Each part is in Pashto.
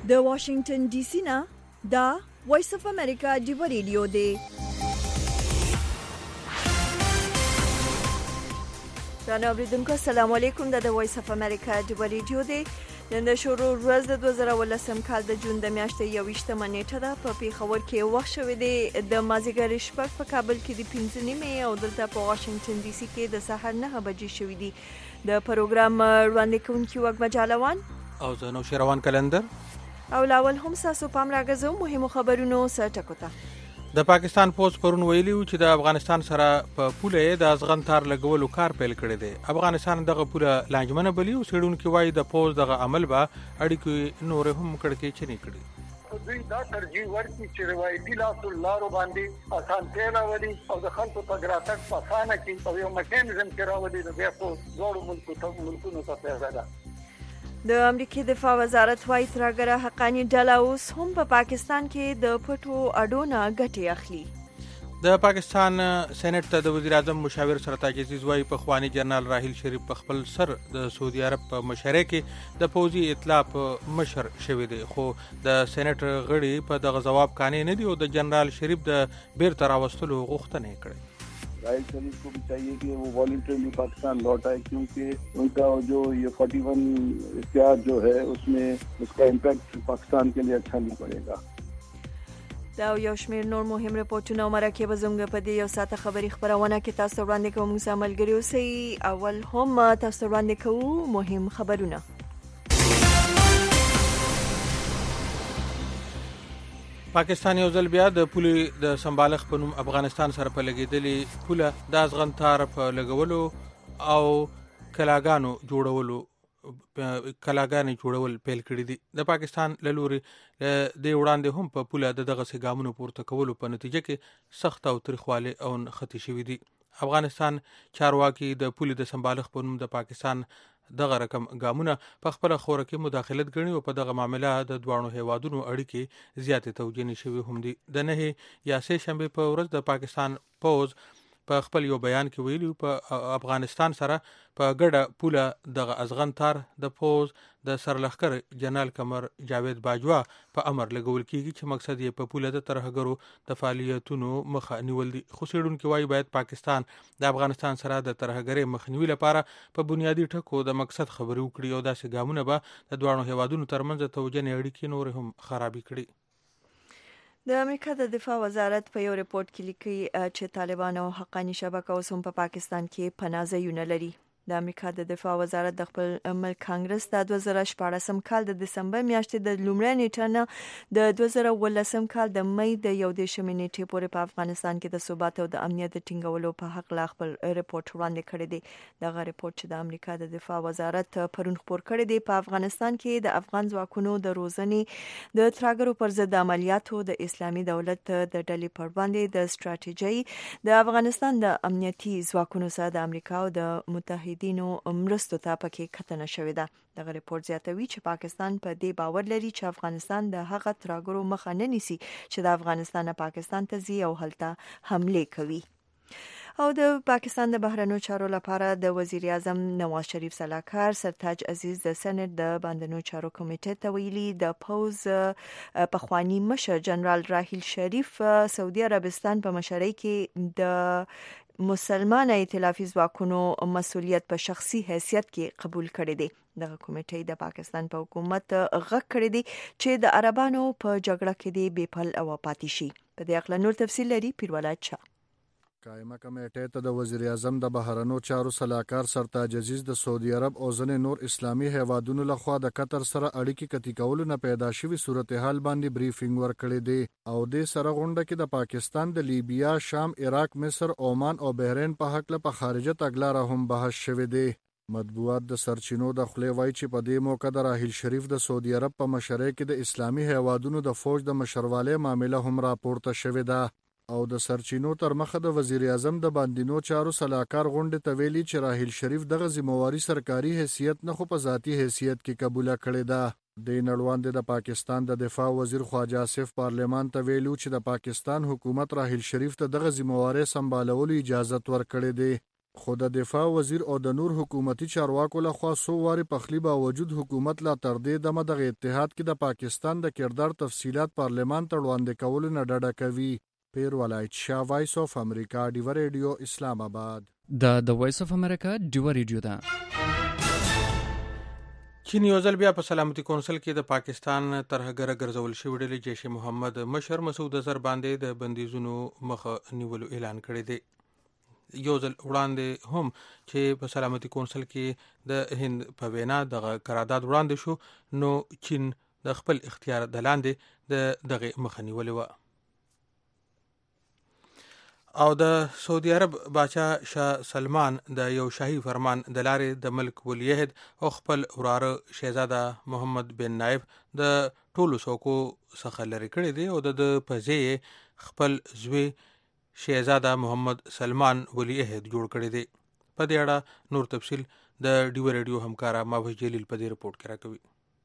د واشنگټن ډي سي نه دا وایس اف امریکا دی ریډیو دی. رانه اوریدونکو السلام علیکم. د وایس اف امریکا دی ریډیو دی. نن د شروع ورځ د 2018 کال د جون د میاشتې 21 نیټه ده. په پیښور کې وخت شوی دی د مازیګر شپږ، په کابل کې د 5:30 او دلته په واشنگټن ډي سي کې د سحر 9 بجې شوی دی. د پروګرام وړاندې کوونکی وګ مجالوان او زه نو شروان کلندر او لاول هم ساسو پام راغزو مهمو خبرونو سره ټکوته. د پاکستان پوز پرون ویلی و چې د افغانستان سره په پوله د ازغن تار لګولو کار پیل کړی دی. افغانستان دغه پوله لانجمنه بلی او سړونکو وایي د پوز دغه عمل به اړیکې نور هم کړکې چني کړي. دوی دا ترجیح ورکړي چې روایتي لاسو لارو باندې اسانتیا راولي او د خلکو تګ راتګ په اسانه کړي او یو میکانیزم کې راولي نو بیا خو ټولو ملکونو ته پیدا ده. د امریکای دفاع وزارت وايي ترګره حقانی ډله اوس هم په پاکستان کې د پټو اډونه ګټي اخلي. د پاکستان سېنات ته د وزیر اعظم مشاور سرتاج عزیز وايي په خواني جنرال راحیل شریف په خپل سر د سعودي عرب په مشره کې د پوزي اطلاع مشر شوی دی، خو د سېنات غړي په دغه جواب کانې نه دی او د جنرال شریف د بیرته راوستلو غوښتنه کړې. राहिल शरीफ को भी चाहिए कि वो वॉलंटरली पाकिस्तान लौट आए, क्योंकि उनका जो ये 41 इख्तियार जो है उसमें उसका इम्पैक्ट पाकिस्तान के लिए अच्छा नहीं पड़ेगा. دا یو شمېر نور مهم رپورټونه مرکه به زموږ په دې یو ساعت خبري خبرونه کې تاسو وړاندې کوم سملګری اوسئ. اول هم تاسو وړاندې کوو مهم خبرونه. پاکستان یو ځل بیا د پولې د سمبالغ په نوم افغانستان سره په لګیدلې پوله د ازغن تار په لګولو او کلاګانې جوړول پیل کړی دي. د پاکستان له لوري د وړاندې هم په پوله دغه سګامونو پورته کولو په نتیجه کې سخت او تریخواله او خطي شوی دي. افغانستان چارواکي د پوله د سمبالغ په نوم د پاکستان دغه رقم ګامونه په خپل خوره کې مداخلت غني او په دغه معاملې د دوانو هیوادونو اړیکې زیاتې توجیه شوی هم دي. د نه یا سه شنبه په ورځ د پاکستان پوز په خپل یو بیان کې ویلي په افغانستان سره په ګډه پوله دغه ازغن تار د پوز د سرلخکر جنرال قمر جاوید باجوا په امر لګول کیږي چې مقصد یې په پوله د ترهګرو د فعالیتونو مخه نیول دي. خو سړونکو وايي باید پاکستان د افغانستان سره د ترهګرۍ مخنیوي لپاره په بنیادی ټکو د مقصد خبرې وکړي او داسې ګامونه به د دوانو هیوادونو ترمنځ توجه اړیکې نور هم خرابې کړي. د امریکا د دفاع وزارت په یو رپورت کې لیکي چې طالبان او حقانی شبکه اوس هم په پاکستان کې پناه ځایونه لري. د امریکا د دفاع وزارت د خپل ملک کانګرس د 2014 کال د دسمبر میاشتې د لومړۍ نیټه نه د 2018 کال د مې د 11 نیټې پورې په افغانستان کې د ثبات او د امنیت ټینګولو په حق لا خپل رپورت وړاندې کړی دی. دغه رپورت چې د امریکا د دفاع وزارت پرون خپور کړی دی په افغانستان کې د افغان ځواکونو د روزنې د ترهګرو پر ضد عملیاتو د اسلامي دولت د ډلې پر وړاندې د ستراتیژي د افغانستان د امنیتي ځواکونو سره د امریکا او د متحد دینو مرستو ته پکې کتنه شوې ده. دغه رپورت زیاتوي چې پاکستان په دې باور لري چې افغانستان د هغه ترهګرو مخه نه نیسي چې د افغانستان پاکستان ته ځي او هلته حمله کوي. او د پاکستان د بهرنیو چارو لپاره د وزیر اعظم نواز شریف سلاکار سرتاج عزیز د سېنات د باندنیو چارو کمیټې ته ویلي د پوز پخوانی مشر جنرال راحیل شریف سعودي عربستان په مشرۍ کې د مسلمان ائتلافي ځواکونو مسؤلیت په شخصي حیثیت کې قبول کړی دی. دغه کمیټې د پاکستان په حکومت غږ کړی دی چې د عربانو په جګړه کې دی بیپل او پاتې شي. په دې اړه نور تفصیل لري پیرولات شاه. قائمه کمیټې ته د وزیر اعظم د بهرنیو چارو سلاکار سرتاج عزیز د سعودي عرب او ځینې نور اسلامي هیوادونو لخوا د قطر سره اړیکې کتی کولو نه پیدا شوی صورتحال باندې بریفینګ ورکړی دی او د سره غونډه کې د پاکستان د لیبیا، شام، عراق، مصر، عمان او بحرین په حق له خارجه تګلاره هم بحث شوی دی. مطبوعات د سرچینو د خلې وای چې په دې موقع د راحیل شریف د سعودي عرب په مشرۍ کې د اسلامي هیوادونو د فوج د مشرواله معاملې هم راپورته شوې ده او د سرچینو تر مخه د وزیر اعظم د باندینو چارو سلاکار غونډې ته ویلي چې راحیل شریف دغه ذمہواری سرکاري حیثیت نه خو په ذاتی حیثیت کې قبول کړې ده. د نړیوال د پاکستان د دفاع وزیر خواجه آصف پارلمان ته ویلو چې د پاکستان حکومت راحیل شریف ته دغه ذمہواری سمبالولو اجازه ورکړې ده خو د دفاع وزیر او د نور حکومتي چارواکو لخوا سو واري پخلی باوجود حکومت لا تر دې دمه دغه اتحاد کې د پاکستان د کردار تفصيلات پارلمان ته وړاندې کول نه ډډه کوي. پیر ولایت شاه، وایس اف امریکا، ډیو ریډیو، اسلام آباد. د وایس اف امریکا ډیو ریډیو ده. چین یو ځل بیا په سلامتي کونسل کې د پاکستان ترهګر ګرځول شوی ډلې جیش محمد مشر مسعود اظهر باندې د بندیزونو مخه نیولو اعلان کړی دی. یو ځل وړاندې هم چې په سلامتي کونسل کې د هند په وینا دغه قرارداد وړاندې شو، نو چین د خپل اختیار د لاندې دغه مخه نیولې وه. او د سعودي عرب باچا شاه سلمان د یو شاهي فرمان د لارې د ملک ولیعهد او خپل وراره شهزاده محمد بن نایف د ټولو څوکو څخه لرې کړی دی او د پځې خپل زوی شهزاده محمد سلمان ولیعهد جوړ کړی دی. په دې اړه نور تفصیل د ډیو ریډیو همکارا ماوش جلیل په دې رپورت کې راکوي.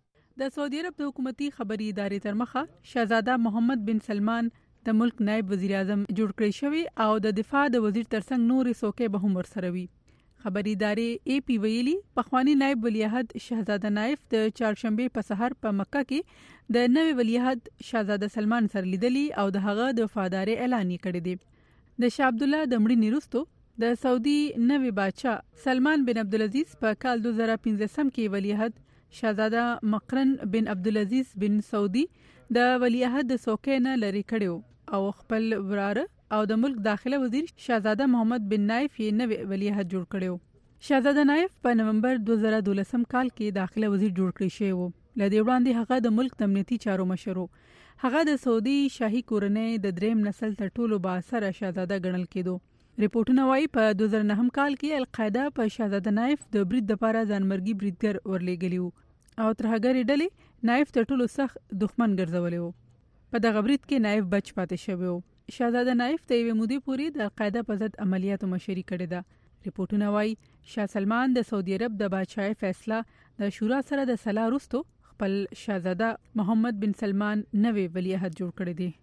د سعودي عرب د حکومتي خبري ادارې تر مخه شهزاده محمد بن سلمان د ملک نائب وزیر اعظم جوړ کړی شوی او د دفاع د وزیر ترڅنګ نورې څوکۍ به هم ورسره وي. خبري ادارې اے پی ویلي پخوانی نائب ولیعهد شهزاده نایف د چهارشنبه په سحر په مکه کې د نوې ولیعهد شهزاده سلمان سره لیدلی او د هغه د وفادارۍ اعلان کړی دی. د شاه عبد الله د مړینې وروسته د سعودي نوی بادشاہ سلمان بن عبدالعزیز په کال 2015 کې ولیعهد شهزاده مقرن بن عبدالعزیز بن سعودي د ولیعهد د څوکۍ نه لرې کړی او خپل وراره او د ملک داخله وزیر شهزاده محمد بن نایف یې نوی ولیعهد جوړ کړی. شهزاده نایف په نومبر 2012 کال کې داخله وزیر جوړ کړی شوی و. لدې وړاندې هغه د ملک د امنیتي چارو مشر و. هغه د سعودي شاهي کورنۍ د دریم نسل تر ټولو بااثره شهزاده ګڼل کېدو. ریپورتونه وايي په 2009 کال کې القاعده په شهزاده نایف د برید لپاره ځانمرګي بریدګر ورلېږلی وو او ترهګرې ډلې نایف تر ټولو سخت دښمن ګرځولی وو. په دغه برید کې نایف بچ پاتې شوی وو. شهزاده نایف د یوې مودې پورې د القاعده په ضد عملیاتو مشري کړې ده. ریپورتونه وايي شاه سلمان د سعودي عرب د بادشاہي فیصله د شورا سره د صلاح وروسته خپل شهزاده محمد بن سلمان نوی ولیعهد جوړ کړی دی.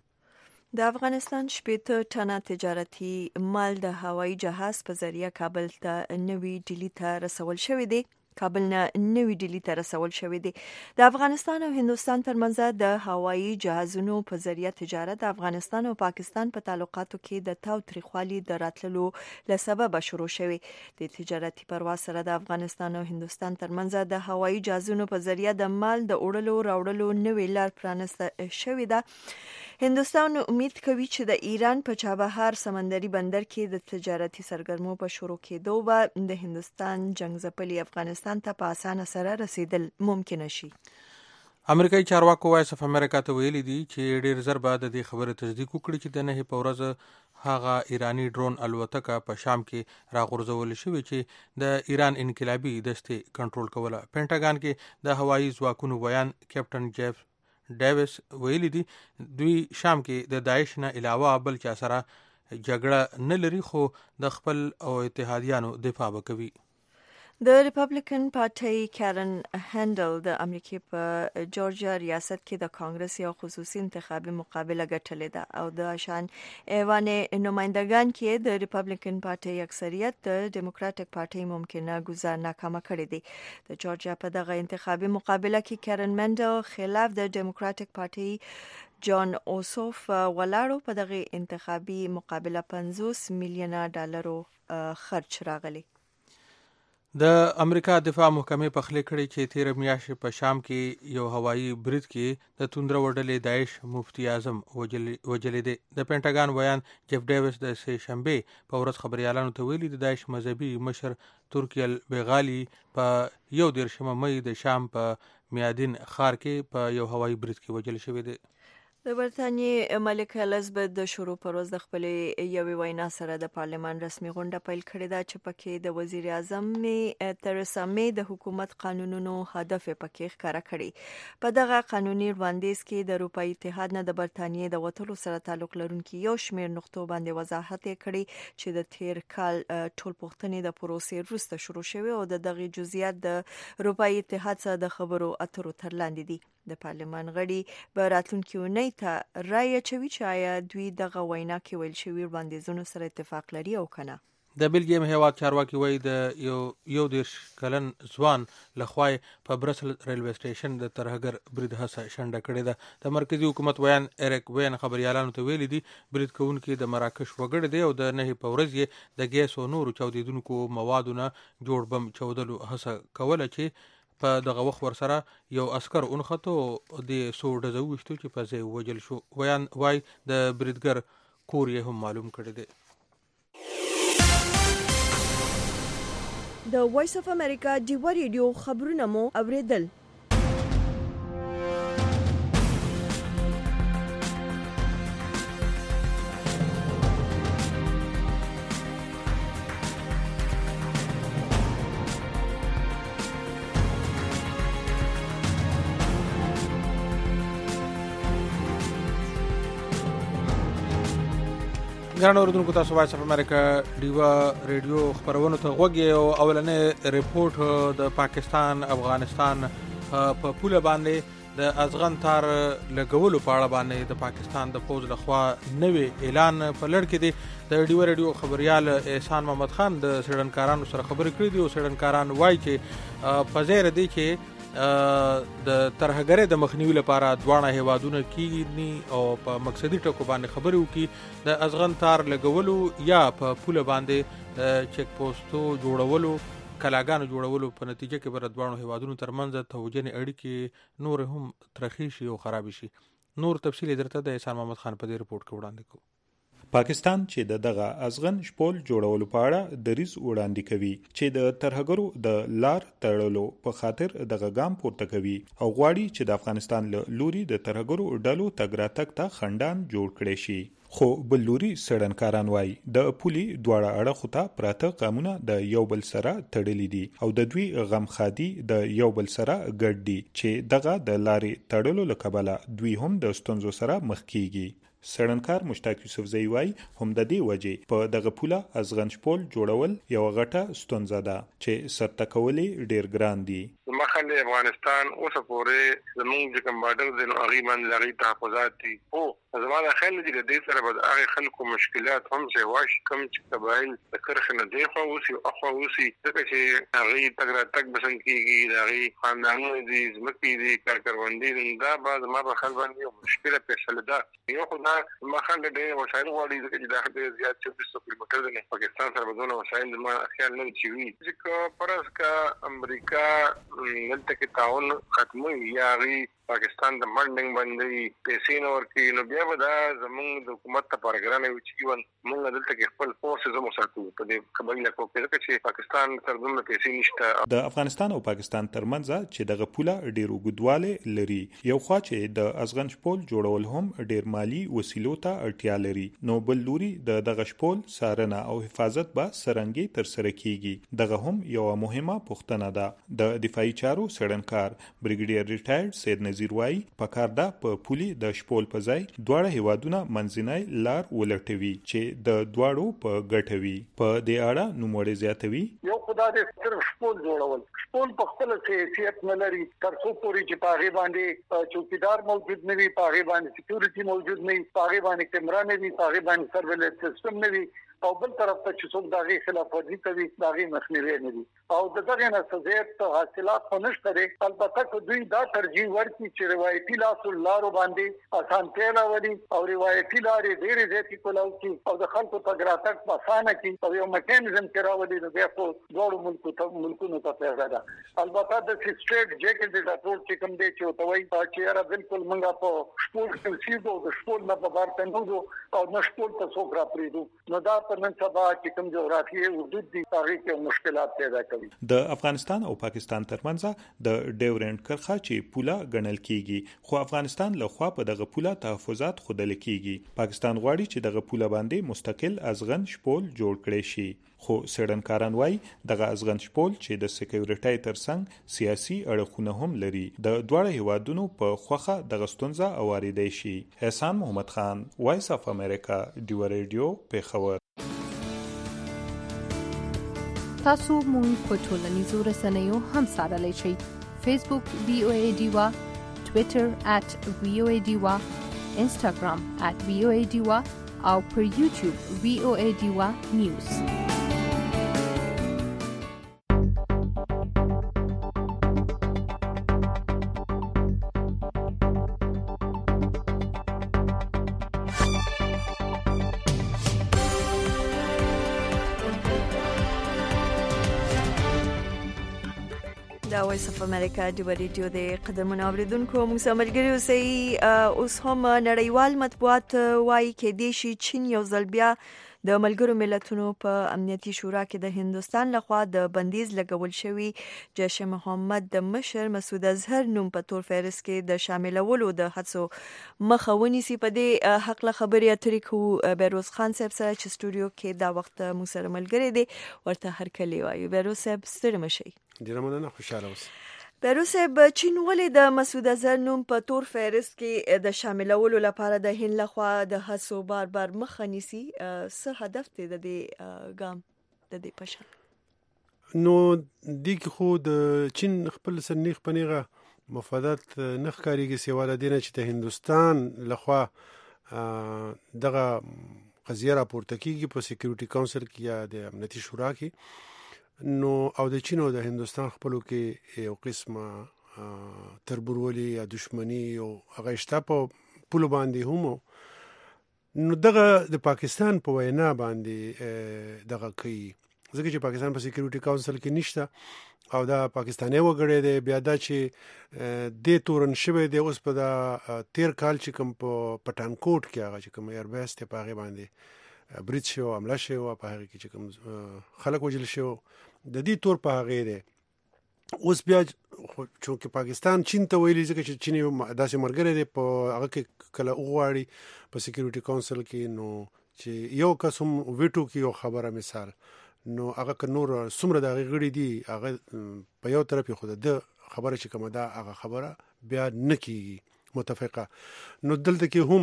د افغانستان 80 ټنه تجارتي مال د هوایي جهاز په ذریعہ کابل ته نوی ډیلی ته رسول شوی دی. کابل نه نوی ډیلی ته رسول شوی دی. د افغانستان او هندوستان ترمنځ د هوایي جهازونو په ذریعہ تجارت د افغانستان او پاکستان په تعلقاتو کې د تاو تریخوالي د راتللو لسبب شروع شوی. د تجارتي پرواز سره د افغانستان او هندوستان ترمنځ د هوایي جهازونو په ذریعہ د مال د وړلو راوړلو نوې لار پرانسته شوې ده. هندوستان امید کوي چې د ایران په چابهار سمندري بندر کې د تجارتي سرګرمو په شروع کېدو به د هندوستان جنگ ځپلي افغانستان ته په اسانه سره رسیدل ممکن شي. امریکایي چارواکو وایس اف امریکا ته ویلي دي چې ډیر زر بعد د دې خبره تصدیق وکړي چې د نه په ورځ هغه ایرانی ډرون الوتکه په شام کې راغورځول شوې چې د ایران انقلابي دستې کنټرول کوله. پینټاګان کې د هوایي ځواکونو بیان کیپټن جیف ډیویس ویلي دي دوی شام کې د داعش نه علاوه بل چا سره جګړه نه لري خو د خپل او اتحادیانو دفاع وکوي. د ریپبلیکن پارټي کارن هندل د امریکای په جورجیا ریاست کې د کانګرس یو خصوصي انتخابي مقابله ګټلې ده او د شان ایوان نمائندگان کې د ریپبلیکن پارټي اکثریت د ډیموکراټک پارټي ممکنه گزار ناکامه کړې ده. د جورجیا په دغه انتخابي مقابله کې کارن هندل خلاف د ډیموکراټک پارټي جان اوسوف ولاړو. په دغه انتخابي مقابله $50 میلیون خرچ راغلی. د امریکا دفاع محکمې په خله کړي چې 13 میاشتې په شام کې یو هوایي برید کې د توندره وډلې داعش مفتی اعظم وجلې دي. د پینټاګان بیان جیف ډیویس د سه شنبه په ورځ خبريالانو ته ویلي د داعش مذهبي مشر ترکی البغالی په 11 مې د شام په میادین ښار کې په یو هوایي برید کې وجل شوی دی. د برتانیې ملکه الیزابت د شروع پر ورځ د خپلې یوې وینا سره د پارلمان رسمي غونډه پیل کړې ده چې پکې د وزیر اعظم تریسا مې د حکومت قانونونو هدف پکې ښکاره کړی. په دغه قانوني وړاندیز کې د اروپאי اتحاد نه د برتانیې د وټلو سره تعلق لرونکي یو شمېر نقطو باندې وضاحت کړی چې د تیر کال ټول پوښتنې د پروسې وروسته شروع شوې او د دغه جزئیات د اروپאי اتحاد سره د خبرو اترو تر لاندې دي. د پارلمان غړي به راتلونکي اونۍ ته رایه چوي چې آیا دوی دغه وینا کې ویل شوي وړاندیزونو سره اتفاق لري او کنه. د بلجیم هیواد چارواکي وایي د یو 10 کلن ځوان لخوا په برسل ریلوے سټیشن د ترهګر برید هڅه شنډه کړې ده. د مرکزی حکومت ویان ایرک وین خبريالانو ته ویلي دي برید کوونکي د مراکش وګړي دي او د نه په ورځ یې د ګیس او نورو چاودیدونکو موادونه جوړ بم چودلو هڅه کوله چې په دغه وخت ورسره یو عسكر اونخته د سو ډزو وشتو چې په ځای وجل شو. ویان وای د بریدګر کور یې هم معلوم کړی دی. د وایس اف امریکا ډیوا ریډیو خبرونه مو اوریدل. ګرانو اوریدونکو تاسو وایس اف امریکا ډیوا ریډیو خبرونه ته غوږی او اولنې ریپورت د پاکستان افغانستان په پوله باندې د ازغن تار لګولو په اړه باندې د پاکستان د فوج لخوا نوې اعلان په لړ کې دی. د ډیوا ریډیو خبريال احسان محمد خان د سړنکارانو سره خبرې کړې دي او سړنکاران وایي چې په ځای ردی چې د ترهګرۍ د مخنیوي لپاره دوانه هیوادونه کیږي او په مقصدی ټکو باندې خبرې وکړي د ازغن تار لګولو یا په پوله باندې چک پوسټو جوړولو کلاګانو جوړولو په نتیجه کې بر دوانه هیوادونو ترمنځ توجنې اړیکې نور هم ترخی شي او خراب شي. نور تفصیل درته د احسان محمد خان په دې رپورت کې وړاندې کوم. پاکستان چې دغه ازغن شپول جوړولو په اړه دریز وړاندې کوي چې د ترهګرو د لار تړلو په خاطر دغه ګام پورته کوي او غواړي چې د افغانستان لوري د ترهګرو ډلو تګراتک ته خندان جوړ کړي شي. خو بلوري سړنکاران وای د پولي دواړه اړخو ته پراته قانونا د یو بل سره تړلې دي او د دوی غمخادي د یو بل سره ګډ دي چې دغه د لارې تړلو لکبله دوی هم د ستونزو سره مخ کیږي. سړنکار مشتاق یوسفزئی وای هم د دې وجې په دغه پوله ازغن شپول جوړول یو غټه ستونزه ده چې سرته کولې ډیر ګران دي. مخاله افغانستان اوس پورې زموږ کوم بارډر د نوغي من لغی تحفظات دي او زموږ خلک د دې سره به هغه خلکو مشکلات هم چې واش کم چې قبایل د کرخ نه دی خو اوسي اخو اوسي ځکه چې هغه تګراتک بسنګ کیږي هغه خاندانونه دي زمکي دي کارکروندي دا بعد ما په خل باندې مشکله پیښه ده. یو خدای مخاله د وسایل غوړي چې داخله زیات 24 کیلومتر د پاکستان سره بدون وسایل ما خیال نه چوي چې پرس کا امریکا دلته کې تعاون ختموي یا غي پاکستان د منډنګ باندې پیسې نور کې نو بیا به دا زموږ د حکومت لپاره ګرانه وي چې موږ دلته کې خپل فورسز مو ساتو په دې قبایل کو کې چې پاکستان تر دومره پیسې نشته. د افغانستان او پاکستان ترمنځ چې دغه پوله ډیر وګدواله لري یو خوا چې د ازغن شپول جوړول هم ډیر مالی وسیلو ته اړتیا لري نو بل لوري د دغه شپول سارنه او حفاظت به سرنګي تر سره کیږي. دغه هم یو مهمه پوښتنه ده. د دفاعي چارو سړنکار بریګیډیر ریټایرډ سید وای پکار ده په پولی د شپول په ځای دواړه هیوادونه منځنۍ لار ولټوي چې د دواړو په ګټوي. په دې اړه نوموړی زیاتوي یو خدای دې صرف شپول جوړول شپول په خپل حیثیت نه لري تر څو پورې چې پاغي باندې چوکیدار موجود نه وي پاغي باندې سکیورټي موجود نه وي پاغي باندې کیمرا نه وي پاغي باندې سرویلنس سیستم نه وي او بل طرف ته چې څوک دغه خلاف ورزي کوي دغه مخنیوي نه دي او دغه نه سزیت حاصلات نشته دي. البته که دوی دا ترجیح ورکړي چې روایتي لاسو لارو باندې اسانتیا راوړي او روایتي لارې ډېرې زیاتې کولاو کی او د خلکو تګراتک په اسانه کی او یو میکانیزم کې راوړي نو بیا په دوړو ملکونو ته پیدا ده. البته د سټریټ جیکټ د ټول چې کوم دی چې توي چې را بالکل منګه په شپول کې سیدو د شپول نه په بار نو او نه شپول ته څوک را پریدو نو دا په نن سبا چې کوم جغرافیه حدود دي هغه کې مشکلات پیدا کوي. د افغانستان او پاکستان ترمنځ د ډیورنډ کرښه چې پوله ګڼل کیږي خو افغانستان له خوا په دغه پوله تحفظات خودل کیږي. پاکستان غواړي چې دغه پوله باندې مستقل ازغن شپول جوړ کړي شي خو سړنکاران وای دغه ازغن شپول چې د سکیورټي ترڅنګ سیاسي اړخونه هم لري د دواړو هیوادونو په خوخه د غستونزه اوریدای شي. احسان محمد خان وایس اف امریکا ډیوا ریډیو پیښور. تاسو مونږ په ټولنیزو رسنیو هم سره شئ. فیسبوک VOA ډیوا، ټوئیټر @VOA ډیوا، انسټاګرام @VOA ډیوا او پر یوټیوب VOA ډیوا نیوز. دا وایس اف امریکا د ریډیو د قدرمن اوریدونکو موږ سره ملګري اوسئ. اوس هم نړیوال مطبوعات وایي کې دیشي چین یو ځل بیا د ملګرو ملتونو په امنیتي شورا کې د هندستان لخوا د بندیز لګول شوی جیش محمد د مشر مسعود اظهر نوم په تور فهرست کې د شاملولو د هڅو مخه ونیسي. په دې حق له خبرې اترې کوو بیروز خان صاحب سره چې سټوډیو کې دا وخت موږ سره ملګری دی، ورته هرکلی وایو. بیروز صاحب ستړي مشئ. ډیره مننه، خوشاله اوسئ. بیروز صاحب، چین ولې د مسعود اظهر نوم په تور فهرست کې د شاملولو لپاره د هند لخوا د هڅو بار بار مخه نیسي؟ څه هدف دی د دې ګام د دې پشن؟ نو دې کې خو د چین خپل سنیخ پنیغه مفادات نه ښکارېږي سوا د دې نه چې د هندوستان لخوا دغه قضیه راپورته کېږي په سکیورټي کونسل کې یا د امنیتي شورا کې. نو او د چین او د هندوستان خپلو کې یو قسمه تربورولي یا دشمنی او هغه شته په پولو باندې هم. نو دغه د پاکستان په وینا باندې دغه کوي ځکه چې پاکستان په سکیورټي کونسل کې نشته او دا پاکستاني وګړی دی. بیا دا چې د تورن شوی دی اوس په دا 13 کال چې کوم په پټانکوټ کې هغه چې کوم ایربیس ته پاغه باندې برید شو، حمله شو، په هغه کې چې کوم خلک وجل شو، د دې تور په هغه دی. اوس بیا چې پاکستان چین ته ویلي ځکه چې چین داسې مرګره دی په هغه کې کله وغواړي په سکیورټي کونسل کې، نو چې یو قسم ویټو کې یو خبره مثال نو هغه ک نور څومره د غړي دی هغه په یو طرف خو د خبره چې کومه ده هغه خبره بیا نکېږي متفقه. نو دلته کې هم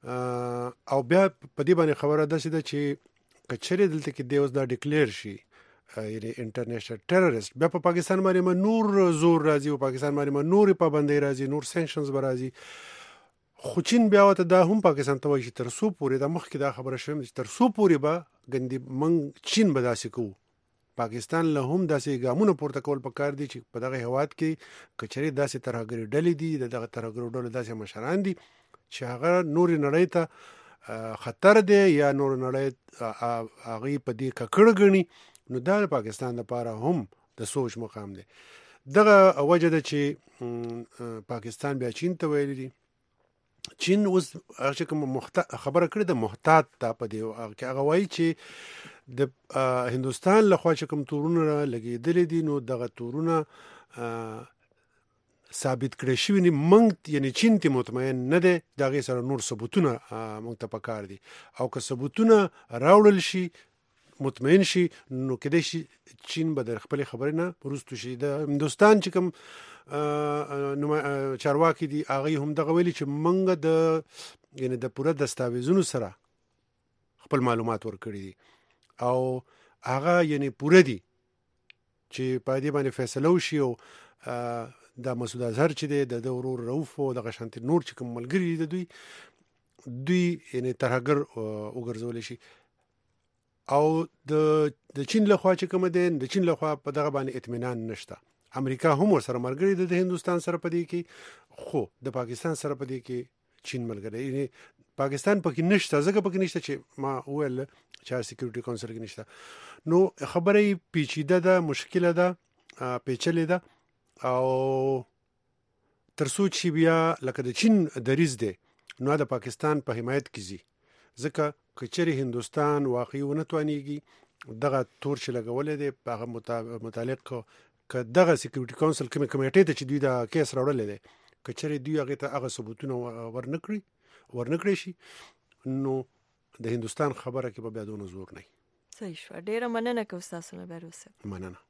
او بیا په دې باندې خبره ده چې کچره دلته کې د اوس دا ډیکلیئر شي یعنی انټرنیشنل ټیرریست، بیا په پاکستان باندې نور زور راځي او پاکستان باندې نور پابندۍ راځي، نور سانکشنز راځي. خو چین بیا وته دا هم پاکستان ته وایي چې تر څو پورې د مخ کې دا خبره شوم چې تر څو پورې به ګندې من چین به داسې کوو، پاکستان له هم داسې ګامونه پورته کول پکار دي چې په دغه هواد کې کچري داسې ترهګری ډلې دي، دغه ترهګری ډلې داسې مشران دي چې هغه نور نړۍ ته خطر دی یا نور نړۍ هغه په دې ککړ غني. نو دا پاکستان لپاره هم د سوچ مقام دی. دغه وجه ده چې پاکستان بیا چین ته ویلي دي. چین اوس هغه کوم خبره کړې ده محتاط ته په دی هغه وایي چې د هندوستان لخوا چې کوم تورونه لګېدلې دي نو دغه تورونه ثابت کړی شوی نه منګ یعنی چین ته مطمئن نه ده، دغه سره نور ثبوتونه مونږ ته پکار دي او که ثبوتونه راوړل شي مطمئن شي نو کله شي چین به د خپل خبرې نه پروستو شي. د هندوستان چې کوم چارواکي دي هغه هم دغه ویلي چې منګ د یعنی د پوره دستاویزونو سره خپل معلومات ورکړي دي او هغه یعنی پوره دي چې په دې باندې فیصله وشي او د مسعود اظهر چې د ورور رؤف او د غشانت نور چې کوم ملګری دي دوی یعنی ترهګر وګرځول شي. او د چین لخوا چې کوم دي د چین لخوا په دغه باندې اطمینان نشته. امریکا هم ورسره ملګری د هندوستان سره پدې کې، خو د پاکستان سره پدې کې چین ملګری یعنی پاکستان پکې نشته ځکه پکې نشته چې ما ویل چې سکیورټي کونسل کې نشته. نو خبره پیچیده ده، مشکله ده، پیچلې ده او تر څو چې بیا لکه د چین دریز دی نو د پاکستان په حمایت کې زی ځکه کچري هندوستان واقعي ونتوانيږي دغه تور چې لګولې دی په متعلق ک دغه سکیورټي کونسل کمیټې ته چې دوی دا کیس راوړل دي کچري دوی هغه ثبوتونه ورنکړي شي نو د هندوستان خبره کې به بیا دونه زور نه. صحیح شو. ډیره مننه کوم تاسو نه بیروسه. مننه.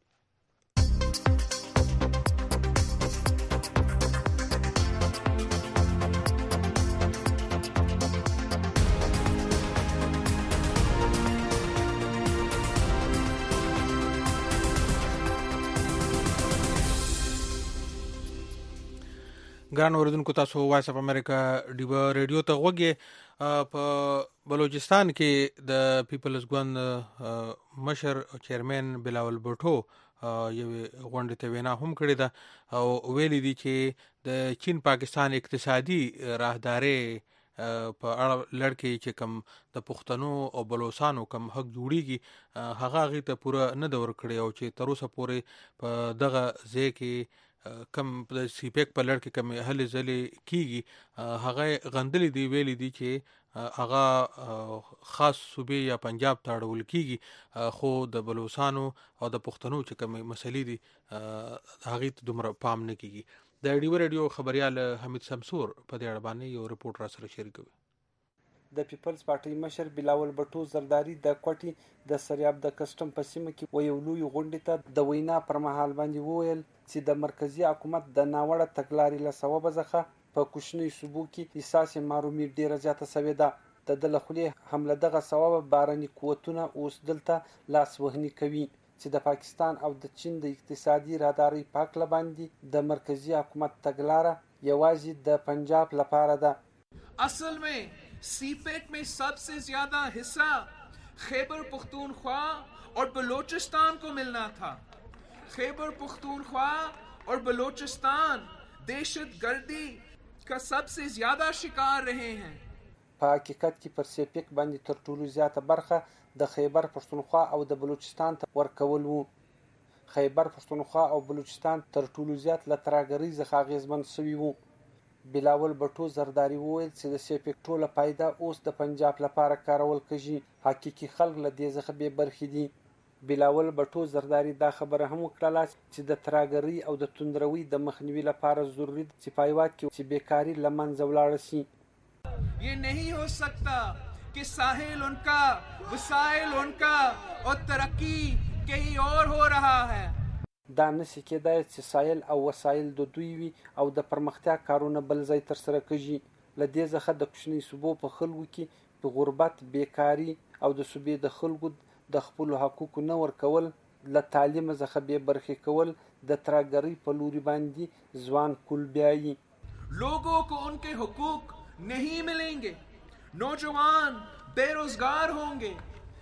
ګران اوریدونکو، تاسو وایس اف امریکا ډیو ریډیو ته غوږی. په بلوچستان کې د پیپلز ګوند مشر چیرمن بلاول بوټو یو غونډه ته وینا هم کړې ده او ویلي دي چې د چین پاکستان اقتصادي راهداري په اړه لړکې چې کم د پښتنو او بلوچستانو کم حق جوړیږي هغه غي ته پوره نه دور کړی او چې تر اوسه پورې په دغه ځای کې کم د سیپیک په لړ کې کم هلې ځلې کیږي هغه غندلې دی ویلي دي چې هغه خاص صوبې یا پنجاب ته اړول کیږي خو د بلوچستانو او د پښتنو چې کم مسلې دي هغه ته دومره پام نه کیږي. د ډیو ریډیو خبريال حمید شمسور په دې اړه باندې یو رپورټ را سره شریکوي. د پیپلز پارټي مشر بلاول بټو زرداری د کوټي د سریاب د کسټم په سیمه کې ویو لوی غونډې ته د وینا پر مهال باندې وویل چې د مرکزی حکومت د ناوړه تګلارې له سبب ځخه په کوچنی صوبو کې احساس معلومي ډیره زیاته شوې ده. د لخلې حمله دغه سبب بارني قوتونه اوس دلته لاس وهني کوي چې د پاکستان او د چین د اقتصادي راداري پاک لباندې د مرکزی حکومت تګلاره یوازې د پنجاب لپاره ده. اصل में सीपेक में सबसे ज्यादा हिस्सा खैबर पख्तूनख्वा और बलूचिस्तान को मिलना था. खैबर पख्तूनख्वा और बलूचिस्तान दहशतगर्दी का सबसे ज्यादा शिकार रहे हैं. په حقیقت کې پر سیپیک باندې تر ټولو زیاته برخه د خیبر پښتونخوا او د بلوچستان ته ورکول وو. خیبر پښتونخوا او بلوچستان تر ټولو زیات له ترهګرۍ څخه اغیزمن شوي وو. بلاول بټو زرداری وویل چې د سیپیک ټوله فایده اوس د پنجاب لپاره کارول کېږي. حقیقي خلک له دې څخه بې برخې دي. بلاول بټو زرداری دا خبره هم وکړه چې د ترهګرۍ او د توندروي د مخنیوي لپاره ضروري ده چې په هیواد کې چې بیکاري له منځه ولاړه شي. ये नहीं हो सकता कि साहिल उनका वसाइल उनका और तरक्की कहीं और हो रहा है. دا نشي کېدای چې ساحل او وسایل د دوی وي او د پرمختیا کارونه بل ځای تر سره کړي. له دې څخه د کوچني صوبو په خلکو کې په غربت، بیکاری او د صوبې د خلکو د خپل حقوقو نه ورکول، له تعلیم څخه بې برخې کول، د ترهګرۍ په لوري باندې ځوان کول بیایي. लोगों को उनके हुकूक नहीं मिलेंगे, नौजवान बेरोजगार होंगे,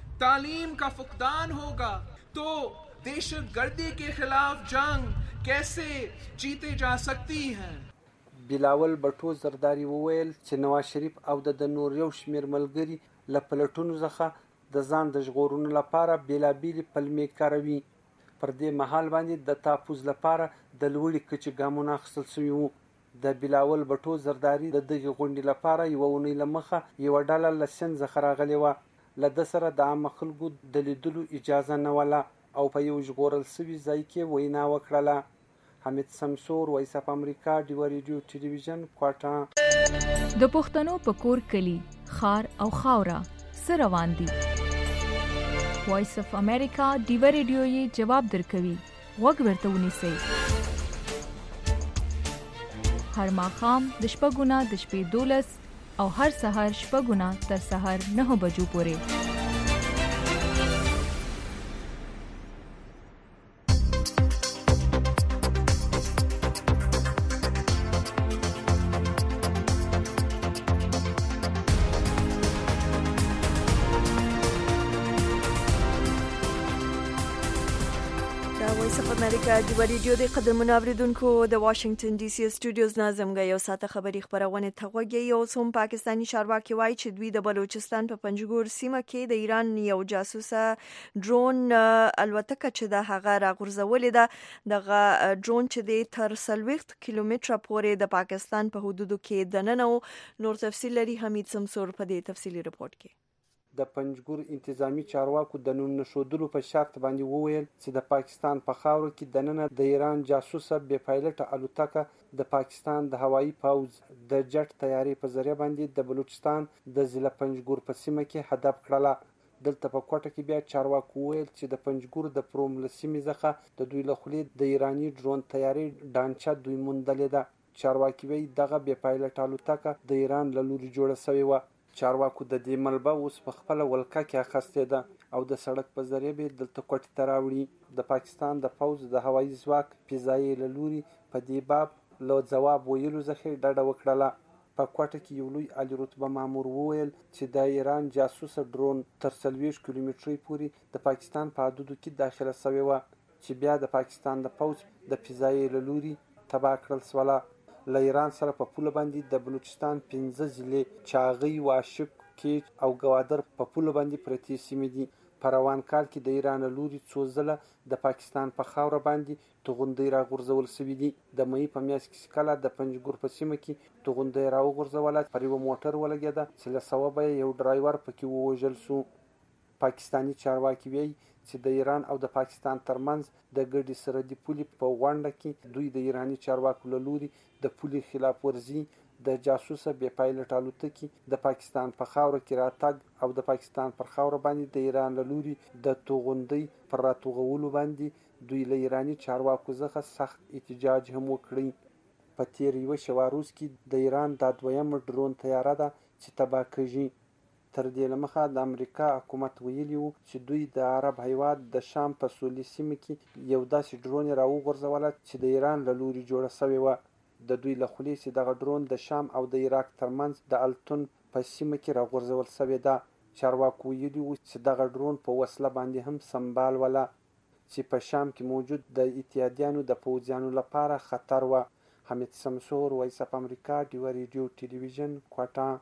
तालीम का फुकदान होगा, तो दहशतगर्दी के खिलाफ जंग कैसे जीते जा सकती है. بلاول بټو زرداری وویل چې نواز شریف او د نور یو شمیر ملګری له پلټونو څخه د ځان د ژغورنې لپاره بیلابیلې پلمې کاروي. پر دې مهال باندې د تحفظ لپاره د لوړې کچې ګامونه اخیستل شوي وو. د بلاول بټو زرداری د دغه غونډې لپاره یو اونۍ لمخه یو ډله له سند څخه راغلی و. له د سره د عام خلکو د لیدلو اجازه نه ولا او په یو ژغورل شوي ځای کې وینا وکړله. حمید شمسور، وایس اف امریکا، ډیو ریډیو ټلویزیون، کوټه. د پښتنو په کور کلی خار او خاوره سره روان دي. وایس اف امریکا ډیو ریډیو یې جواب درکوي. وګ ورته ونیسئ. هر ماښام د شپږونه د شپې 12 او هر سهار شپږونه تر سهار 9 بجو پورې. امریکا د ریډیو د قدرمن اوریدونکو د واشنگټن ډي سي سټوډیوز نازمګه یو ساعته خبري خبرونه تغوږی یو سوم پاکستانی چارواکي وایي چې دوی د بلوچستان په پنجګور سیمه کې د ایران یو جاسوسه ډرون الوتکه چې د هغه راغورځولې ده دغه ډرون چې د تر 30 کیلومتره پورې د پاکستان په حدودو کې دننه نور تفصیل لري. حمید شمسور په دې تفصیلی رپورت کې د پنجګور انتظامی چارواکو د نوم نشودلو په شرط باندې وویل چې د پاکستان په خاورو کې دننه د ایران جاسوسه بې پایلټه الوتکه د پاکستان د هوایي پوځ د جټ تیارې په ذریعہ باندې د بلوچستان د ضلع پنجګور په سیمه کې هدف کړله. دلته په کوټه کې بیا چارواکو ویل چې د پنجګور د پروم له سیمې څخه د دوی له خولې د ایرانی ډرون تیارې ډانچه دوی موندلې ده. چارواکي وایي دغه بې پایلټه الوتکه د ایران له لوري جوړه شوې وه. چارواکو د دې ملبه اوس په خپل ولکه کې اخستې ده او د سړک په ذریعہ به دلته کوټې ته راوړي. د پاکستان د پوځ د هوایي ځواک فضایي له لوري په دې باب له ځواب ویلو څخه ډډه وکړله. په کوټه کې یو لوی عالی رتبه مامور وویل چې د ایران جاسوسه ډرون تر 40 کیلومترۍ پورې د پاکستان په حدودو کې داخله شوې وه چې بیا د پاکستان د پوځ د فضایي له لوري تباه کړل شوله. له ایران سره په پوله باندې د بلوچستان 15 ضلع چاغی، واشک، کیچ او ګوادر په پوله باندې پرتې سیمې دي. په روان کال کې د ایران لوري څو ځله د پاکستان په خاوره باندې توغندۍ راغورځول شوي دي. د مئی په میاشت کې کله د پنجګور په سیمه کې توغندۍ راوغورځوله، پر یوه موټر ولګېده چې له سببه یو ډرایور پکې ووژل شو. پاکستاني چارواکي وایي چې د ایران او د پاکستان ترمنځ د ګډې سرحدي پولې په غونډه کې دوی د ایراني چارواکو له لوري د پولې خلاف ورزي، د جاسوسه بې پایلټ الوتکې د پاکستان په خاوره کې راتګ او د پاکستان پر خاوره باندې د ایران له لوري د توغندۍ پر راتوغولو باندې دوی له ایراني چارواکو څخه سخت احتجاج هم وکړی. په تیر یوه شېبه روز کې د ایران دا دویمه ډرون تیاره ده چې تباه کېږي. تر دې له مخه د امریکا حکومت ویلي وو چې دوی د عرب هیواد د شام په سولې سیمه کې یو داسې ډرون راوغورځوله چې د ایران له لوري جوړه شوې وه. د دوی له خولې چې دغه ډرون د شام او د عراق ترمنځ د التون په سیمه کې راغورځول شوې ده. چارواکو ویلي وو چې دغه ډرون په وسله باندې هم سمبال وله چې په شام کې موجود د اتحادیانو د پوځیانو لپاره خطر وه. حمید سمسور، وایس اف امریکا، ډیوه ریډیو ټلویزیون، کوټه.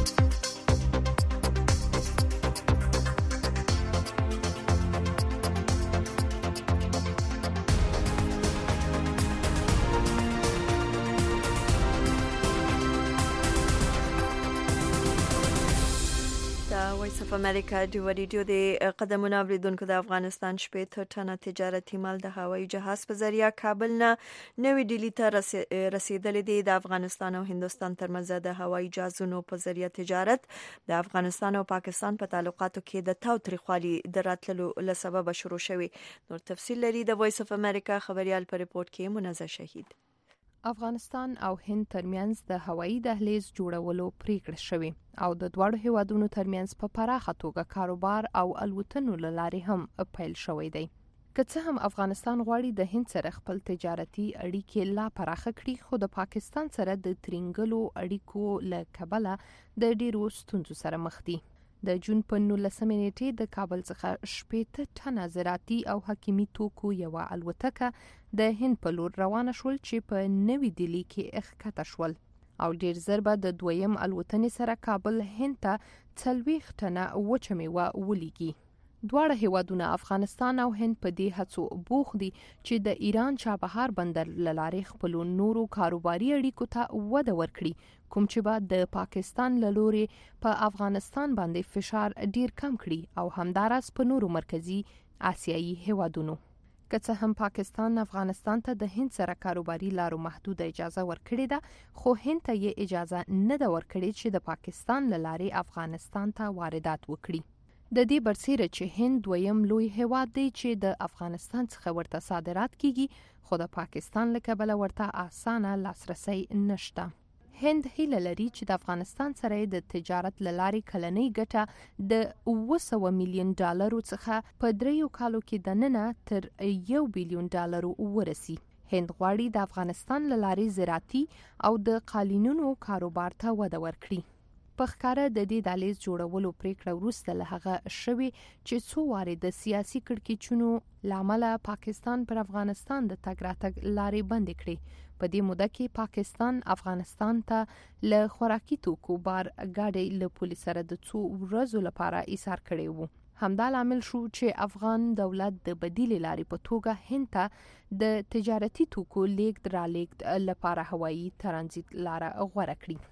وایس اف امریکا ډیوه ریډیو د قدمونو اوریدونکو د افغانستان 15 ټنه تجارتي مال د هوایي جهاز په ذریعہ کابل نه نوې ډیلی ته رسیدلې دي. د افغانستان او هندوستان ترمنځ د هوایي جهازونو په ذریعہ تجارت د افغانستان او پاکستان په تعلقاتو کې د تاوتریخوالي د راتللو له سبب شروع شوی. نور تفصیل لري د وایس اف امریکا خبريال په ریپورت کې منزه شهید. افغانستان او هند ترمنځ د هوایي دهلیز جوړولو پریکړه شوې او د دواړو هیوادونو ترمنځ په پراخه توګه کاروبار او الوتنو له لارې هم پیل شوی دی. که څه هم افغانستان غواړي د هند سره خپل تجارتي اړیکې لا پراخه کړي، خو د پاکستان سره د ترینګلو اړیکو له کبله د ډیرو ستونزو سره مخ دي. د جون په 19 نیټې د کابل څخه 15 ټنه زراعتي او حکیمي توکو یوه الوتکه د هند په لور روانه شول چې په نوې دلی کې ښکته شول او ډیر زر به د دویم الوتنې سره کابل هند ته 40 ټنه وچه میوه ولیږي. دواړه هیوادونه افغانستان او هند په دې هڅو بوخ دي چې د ایران چابهار بندر له لارې خپل نورو کاروباري اړیکو ته وده ورکړي، کوم چې به د پاکستان له لورې په افغانستان باندې فشار ډیر کم کړي او همداراز په نورو مرکزی آسیایي هیوادونو. که څه هم پاکستان افغانستان ته د هند سره کاروباري لارو محدود اجازه ورکړې ده، خو هند ته یې اجازه نه ده ورکړې چې د پاکستان له لارې افغانستان ته واردات وکړي. د دې برسیره چې هند دویم لوی هیواد دی چې د افغانستان څخه ورته صادرات کیږي، خو د پاکستان له کبله ورته اسانه لاسرسی نشته. هند هیله لري چې د افغانستان سره د تجارت له لارې کلنۍ ګټه د 900 میلیون ډالرو څخه په 3 کالو کې دننه تر 1 بلیون ډالرو ورسي. هند غواړي د افغانستان له لارې زراعتي او د قالینونو کاروبار ته وده ورکړي. په ښکاره د دې دهلیز جوړولو پریکړه وروسته له هغه شوې چې څو وارې د سیاسي کړکېچونو له امله پاکستان پر افغانستان د تګ راتګ لارې بندې کړې. په دې موده کې پاکستان افغانستان ته له خوراکي توکو بار ګاډۍ له پولې سره د څو ورځو لپاره ایثار کړی وو. همدا لامل شو چې افغان دولت د بدیلې لارې په توګه هند ته د تجارتي توکو لیږد رالیږد لپاره هوایي ترانزیت لاره غوره کړي.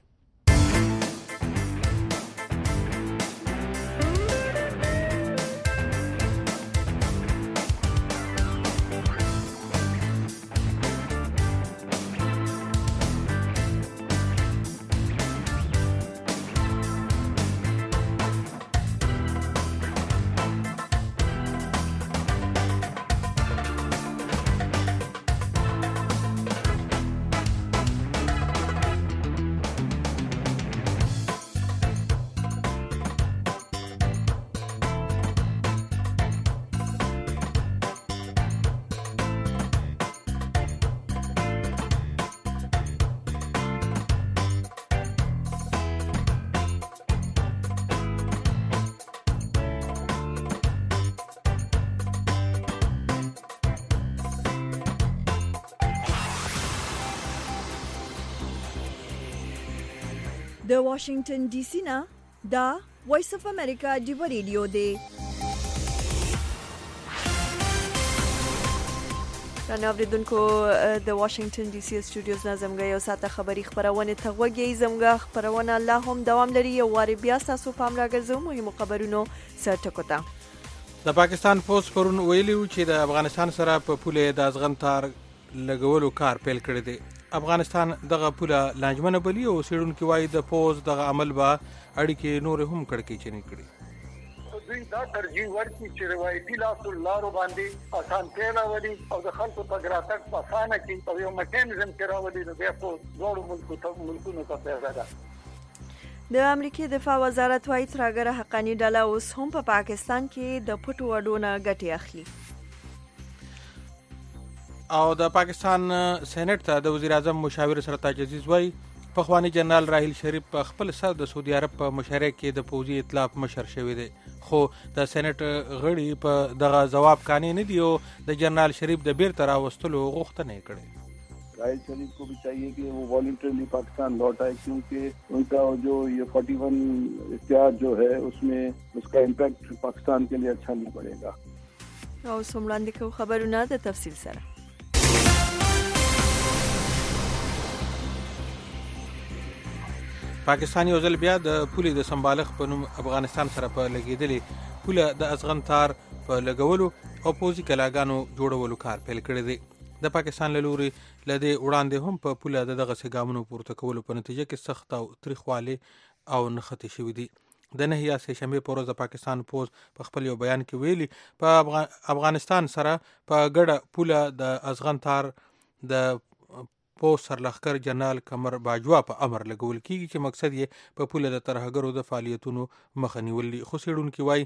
د واشنگټن ډي سي نه دا وایس اف امریکا ډیو ریډیو دی. اوریدونکو د واشنگټن ډي سي سټوډیوز نه زموږ یو ساعته خبری خبرونه ته وګورئ. زموږ خبرونه الله هم دوام لري. یو واری بیا تاسو پام راګرځو مهمو خبرونو سرټکو ته. د پاکستان فوج پرون ویلي چې د افغانستان سره په پوله د ازغن تار لګولو کار پیل کړی دی. افغانستان دغه پوله لانجمنه بلی او سیډونکو وایي د فوج دغه عمل به اړیکې نور هم کړکې چني کړي. دوی دا ترجیح ورکړي چې روایتي لاسو لارو باندې اسانتیا راولي او د خلکو په ګراتک په اسانه کې په یو میکانیزم کې راولي نو بیا په ټولو ملکونو ته پیدا ده. د امریکای دفاع وزارت وايي ترهګر حقانی ډله اوس هم په پاکستان کې د پټو وډونه ګټي اخلي. او د پاکستان سېنات ته د وزیر اعظم مشاور سرتاج عزیز وايي پخوانی جنرال راحیل شریف په خپل سر د سعودي عرب په مشارکت کې د پوځي ائتلاف مشر شوی دی، خو د سېنات غړي په دغه جواب کانی نه دی او د جنرال شریف د بیرته راوستلو غوښتنه کړې. राहिल शरीफ को भी चाहिए कि वो वॉलंटरली पाकिस्तान लौट आए, क्योंकि उनका जो ये 41 इख्तियार जो है उसमें उसका इम्पैक्ट पाकिस्तान के लिए अच्छा नहीं पड़ेगा. او سملاندې کو خبرونه د تفصیل سره. پاکستاني وزل بیا د پولې د سمبالغ په نوم افغانستان سره په لګیدلې پوله د ازغن تار په لګولو او پوځي کلاګانو جوړولو کار پیل کړی دی. د پاکستان له لوري لدې وړاندې هم په پوله دغه سګامونو پورته کولو په نتیجه کې سخت او تاریخواله او نختی شوې دي. د نهیا سه شنبه پر ورځ پاکستان پوز په خپل یو بیان کې ویلي په افغانستان سره په ګډه پوله د ازغن تار د پوز سرلخکر جنرال قمر باجوا په امر لګول کیږي چې مقصد یې په پوله د ترهګرو د فعالیتونو مخه نیول دي. خو سیډونکو وایي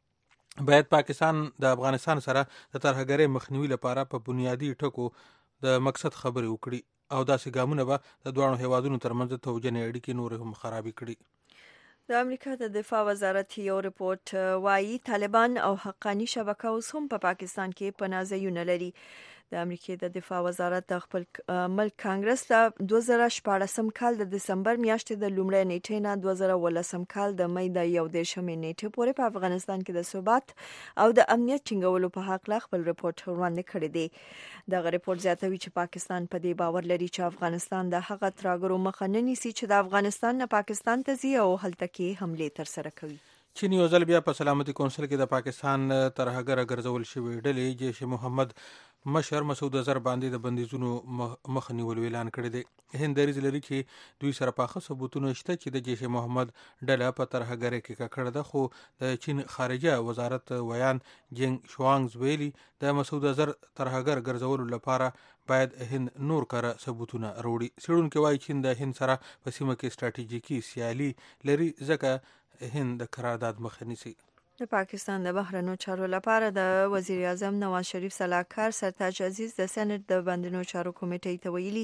باید پاکستان د افغانستان سره د ترهګرۍ مخنیوي لپاره په بنیادی ټکو د مقصد خبرې وکړي او داسې ګامونه به د دوه هیوادونو ترمنځ توجنې اړیکې نور هم خرابې کړي. د امریکا د دفاع وزارت یو رپورت وایي طالبان او حقانی شبکه اوس هم په پاکستان کې پناهځایونه لري. د امریکا د دفاع وزارت د خپل ملک کانګرس ته 2014 کال د دسمبر میاشتې د لومړۍ نیټې نه 2018 کال د مې د 11 نیټې پورې په افغانستان کې د ثبات او د امنیت ټینګولو په حق لا خپل رپورت وړاندې کړی دی. دغه رپورت زیاتوي چې پاکستان په دې باور لري چې افغانستان د هغه ترهګرو مخه نه نیسي چې د افغانستان نه پاکستان ته ځي او هلته کې حمله ترسره کوي. چینی وزل بیا په سلامتي کونسل کې د پاکستان ترهګر ګرځول شوی ډلې جیش محمد مشر مسعود اظهر باندې د بندیزونو مخ نیول اعلان کړی دی. هند دریځ لري چې دوی سره پاخه ثبوتونه شته چې د جیش محمد ډله په ترهګر کې ککړه ده، خو د چین خارجه وزارت ویان جنگ شوانګ ویلي د مسعود اظهر ترهګر ګرځولو لپاره باید هند نور کار ثبوتونه وروړي. سیډونکو وایي چین د هند سره په سیمه کې ستراتیژیکي سیالي لري ځکه هند د قرارداد مخه نیسي. د پاکستان د بهرنیو چارو لپاره د وزیر اعظم نواز شریف صلاحکار سرتاج عزیز د سېنات د بهرنیو چارو کمیټې ته ویلي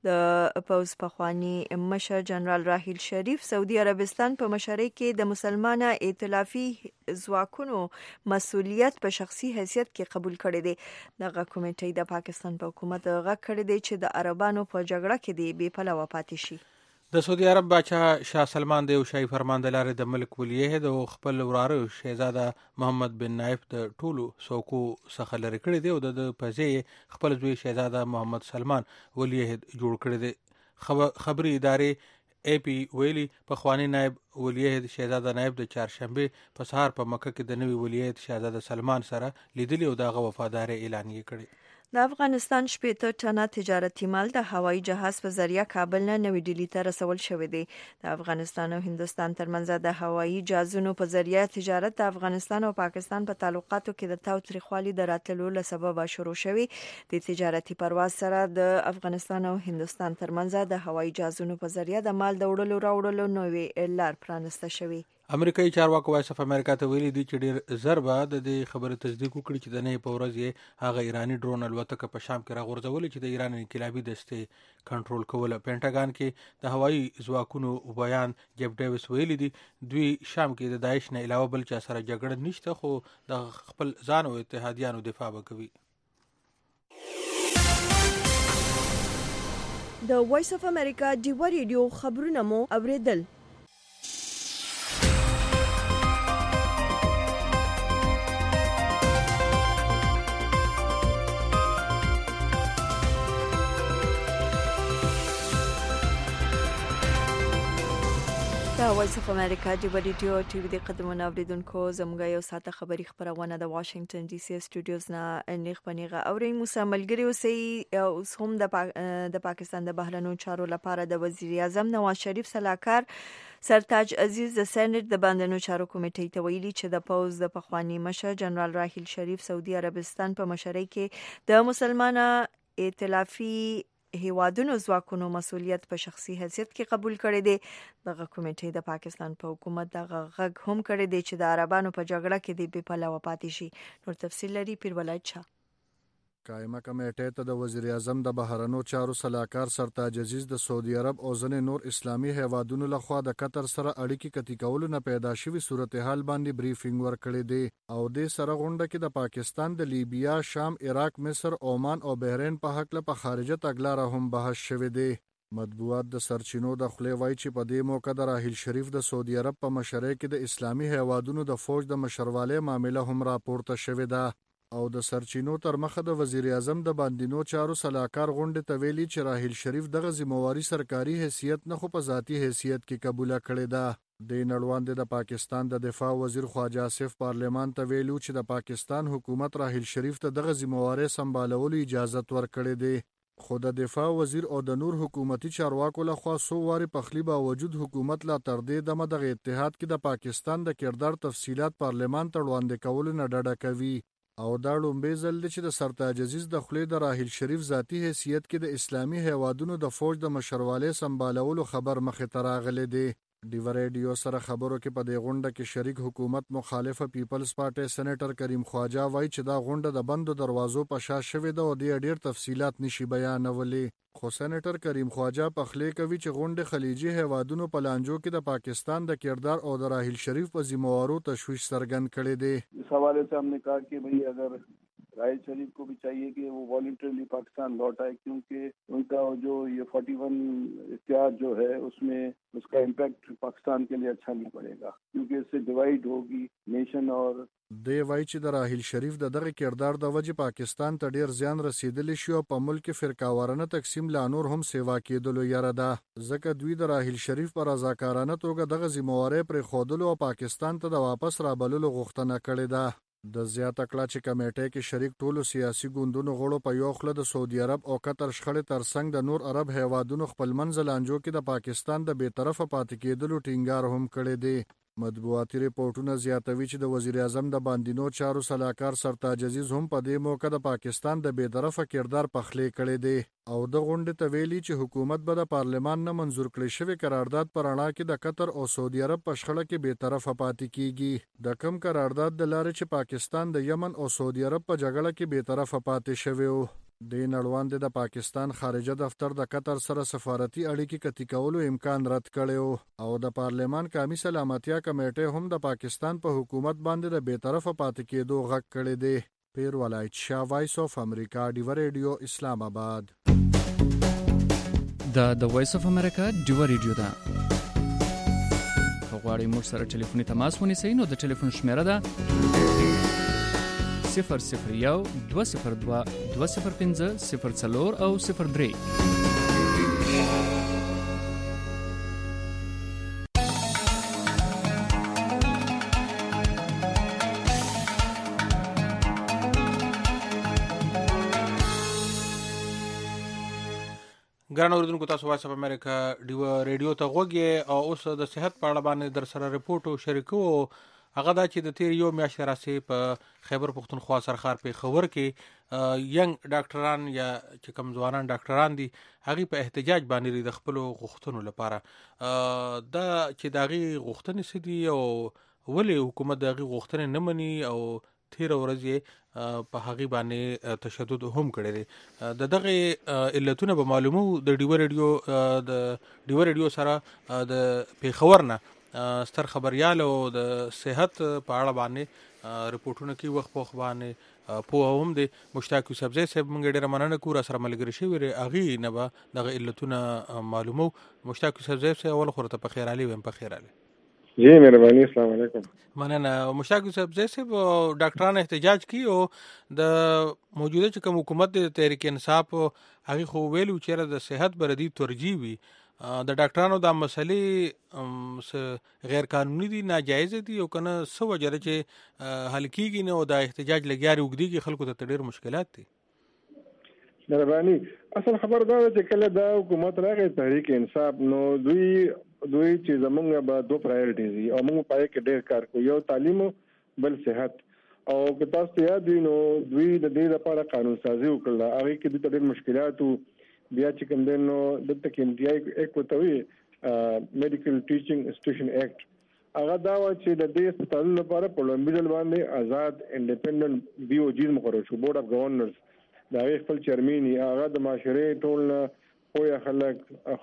د پوز پخوانی مشر جنرال راحیل شریف سعودي عربستان په مشرۍ کې د مسلمانه ائتلافي ځواکونو مسؤلیت په شخصي حیثیت کې قبول کړی دی. دغه کمیټې د پاکستان په حکومت غږ کړی دی چې د عربانو په جګړه کې دی بې پلوه پاتې شي. د سعودي عرب بادشاہ شاه سلمان د یو شاهي فرمان د لارې د ملک ولیعهد او خپل وراره شهزاده محمد بن نایف د ټولو څوکو څخه لرې کړی دی او د پځې خپل زوی شهزاده محمد سلمان ولیعهد جوړ کړی دی. خبري ادارې اے پی ویلي پخوانی نائب ولیعهد شهزاده نایب د چهارشنبه په سهار په مکه کې د نوي ولیعهد شهزاده سلمان سره لیدلی او دغه وفاداری اعلان یې کړی. د افغانستان 80 ټنه تجارتي مال د هوایي جهاز په ذریعہ کابل نه نوې ډیلی ته رسول شوی دی. د افغانستان او هندستان ترمنځ د هوایي جهازونو په ذریعہ تجارت د افغانستان او پاکستان په تعلقاتو کې د تاوتریخوالي د راتللو له سببه شروع شوی. د تجارتي پرواز سره د افغانستان او هندستان ترمنځ د هوایي جهازونو په ذریعہ د مال د وړلو راوړلو نوې لار پرانسته شوی. امریکایي چارواکو وایس اف امریکا ته ویلي دي چې ډیر ضربه د دې خبره تصدیق وکړي چې د نه په ورځ یې هغه ایرانی ډرون الوتکه په شام کې راغورځول چې د ایران انقلابي دستې کنټرول کوله. پینټاګان کې د هوایي ځواکونو بیان جیف ډیویس ویلي دي دوی شام کې د داعش نه علاوه بل چا سره جګړه نشته، خو د خپل ځان او اتحادیانو دفاع وکوي. د وایس اف امریکا ډیو ریډیو خبرونه مو اوریدل. دا وایس اف امریکا د ریډیو ټي وي د قدمونو اوریدونکو زموږ یو ساعته خبری خبرونه د واشنگټن ډي سي سټوډیوز نه نیغ پنیغه اوري موسی ملګری اوسې اوس هم د پاکستان د بهرنیو چارو لپاره د وزیر اعظم نواز شریف صلاحکار سرتاج عزیز د سېنات د بهرنیو چارو کمیټې ته ویلي چې د پوز د پخوانی مشر جنرال راحیل شریف سعودي عربستان په مشرۍ کې د مسلمانه ائتلافي هیوادونو ځواکونو مسؤلیت په شخصي حیثیت کې قبول کړی دی. دغه کمیټې د پاکستان په حکومت دغه غږ هم کړی دی چې د عربانو په جګړه کې د بې پلوه پاتې شي. نور تفصیل لري پیر ولایت شاه. قائمه کمیټې ته د وزیر اعظم د بهرنیو چارو صلاحکار سرتاج عزیز د سعودي عرب او ځینې نور اسلامي هیوادونو لخوا د قطر سره اړیکې کتی کولو نه پیدا شوی صورتحال باندې بریفینګ ورکړی دی او د سره غونډه کې د پاکستان د لیبیا، شام، عراق، مصر، عمان او بحرین په حق له په خارجه تګلاره هم بحث شوی دی. مطبوعات د سرچینو د خلې وای چې په دې موقع د راحیل شریف د سعودي عرب په مشرۍ کې د اسلامي هیوادونو د فوج د مشرواله معاملې هم راپورته شوې ده او د سرچینو تر مخه د وزیر اعظم د باندینو چارو صلاحکار غونډې ته ویلي چې راحیل شریف دغه ذمہواری سرکاري حیثیت نه خو په ذاتی حیثیت کې قبول کړې ده. د نړوان د پاکستان د دفاع وزیر خواجه آصف پارلمان ته ویلو چې د پاکستان حکومت راحیل شریف ته دغه ذمہواری سمبالولو اجازه ورکړې ده. خو د دفاع وزیر او د نور حکومتي چارواکو لخوا سو واري پخلی باوجود حکومت لا تر دې دمه دغه اتحاد کې د پاکستان د کردار تفصيلات پارلمان ته وړاندې کول نه ډډه کوي او دا لومبي ځل چې د سرتاج عزیز د خلې د راحیل شریف ذاتی حیثیت کې د اسلامي هیوادونو د فوج د مشرواله سمبالولو خبر مخې ته راغلی دی. ډیو ریډیو سره خبرو کې په دې غونډه کې شریک حکومت مخالفه پیپلز پارټي سېنیټر کریم خواجه وایي چې دا غونډه د بندو دروازو په شا شوې ده او د ډېر تفصيلات نشي بیانولې. خو سېنیټر کریم خواجه په خلې کوي چې غونډه خلیجي هیوادونو په لانجو کې د پاکستان د کردار او د راحیل شریف په ذمہوارو تشویش څرګند کړي دي. इस हवाले से हमने कहा कि भाई अगर राहिल शरीफ को भी चाहिए कि वो वॉलंटरली पाकिस्तान लौट आए क्योंकि उनका जो ये 41 इत्तेहाद जो है उसमें उसका इम्पैक्ट पाकिस्तान के लिए अच्छा नहीं पड़ेगा क्योंकि इससे डिवाइड होगी नेशन और دی وای چې د راحیل شریف د دغه کردار د وجې پاکستان ته ډیر زیان رسیدلی شو او په ملک فرقاوارانه تقسیم لا نور هم سیوا کېدلو یاره ده ځکه دوی د راحیل شریف پر رضاکارانه توګه دغه ذمہواری پر خودلو او پاکستان ته د واپس رابللو غوښتنه کړې ده. د زیاته کړه چې کمیټې کې شریک ټولو سیاسي ګوندونو غړو په یو خله د سعودي عرب او قطر شخړې ترڅنګ د نور عرب هیوادونو خپل منځ لانجو کې د پاکستان د بیطرفه پاتې کېدلو ټینګار هم کړی دی. مطبوعاتي ریپورتونه زیاتوي چې د وزیر اعظم د باندینو چارو صلاحکار سرتاج عزیز هم په دې موقع د پاکستان د بیطرفه کردار پخلی کړی دی او د غونډې ته ویلي چې حکومت به د پارلمان نه منظور کړی شوی قرارداد پر اړه کې د قطر او سعودي عرب په شخړه کې بیطرفه پاتې کیږي. د کم قرارداد د لارې چې پاکستان د یمن او سعودي عرب په جګړه کې بیطرفه پاتې شوی و. د نړوان د پاکستان خارجه دفتر د قطر سره سفارتي اړیکې کتی کولو امکان رد کړی او د پارلمان قومي سلامتیا کمیټه هم د پاکستان په حکومت باندې د بیطرفه پاتې کېدو غږ کړی دی. پیر ولایت شاه، وایس اف امریکا، ډیو ریډیو، اسلام آباد. د وایس اف امریکا ډیو ریډیو ده. غواړئ موږ سره ټلیفوني تماس ونیسئ نو د ټلیفون شمیره ده 001 202 205 04 او 03. ګران اوریدونکو تاسو وایس اف امریکا ډیو ریډیو ته غوږی او اوس د صحت په اړه باندې در سره ریپورت شریکو. هغه دا چې د تیر یو میاشت راسي په خیبر پختونخوا سرخار په خبر کې ینګ ډاکټران یا چې کوم ځوانان ډاکټران دي هغه په احتجاج باندې د خپل غوښتنو لپاره دا چې داغي غوښتنې سدي او ولې حکومت داغي غوښتنې نه مني او تیر ورځې په هغه باندې تشدد هم کړی دی. دغه علتونه به معلومو د ډیو ریډیو سره د پیښور نه ستر خبريال او د صحت په اړه باندې ریپورتونه کوي وخت په باندې په هم د مشتاق یوسفزی صاحب موږ ډیره مننه کوو سره ملګری شي وره اغي نه به دغه علتونه معلومو. مشتاق یوسفزی صاحب اول خورته په خیر علي ویم په خیر علي. جی مهرباني، السلام علیکم. مننه. مشتاق یوسفزی صاحب ډاکټران احتجاج کوي او د موجوده چې کوم حکومت د تحریک انصاف هغه خو ویلو چې د صحت بردی ترجیح وي د ډاکټرانو د مسلې غیر قانوني دي ناجایز دي او کنه سو وجره چې حل کیږي نه او د احتجاج لګیاري وګديږي خلکو ته ډېر مشکلات دي. مهرباني اصل خبر دا چې کله دا حکومت راغی تحریک انصاف نو دوی چې زمونږ به دوه پرایورټیز دي او موږ پای کې ډېر کار کوو، یو تعلیم بل صحت. او که تاسو یاد وي نو دوی د دې لپاره قانون سازي وکړه، هغه کې د ډېر مشکلاتو بیا چې کوم دنو د تکمیلي ایک وتوي میډیکل ټیچینګ انسټیټیوشن ایکټ، هغه دا و چې د دې هسپتالونو لپاره په لومړي ځل باندې آزاد انډیپندنت BOG مقرر شو، بورډ اف گورنرز. دا خپل چیرمني هغه د معاشره ټول خویا خلک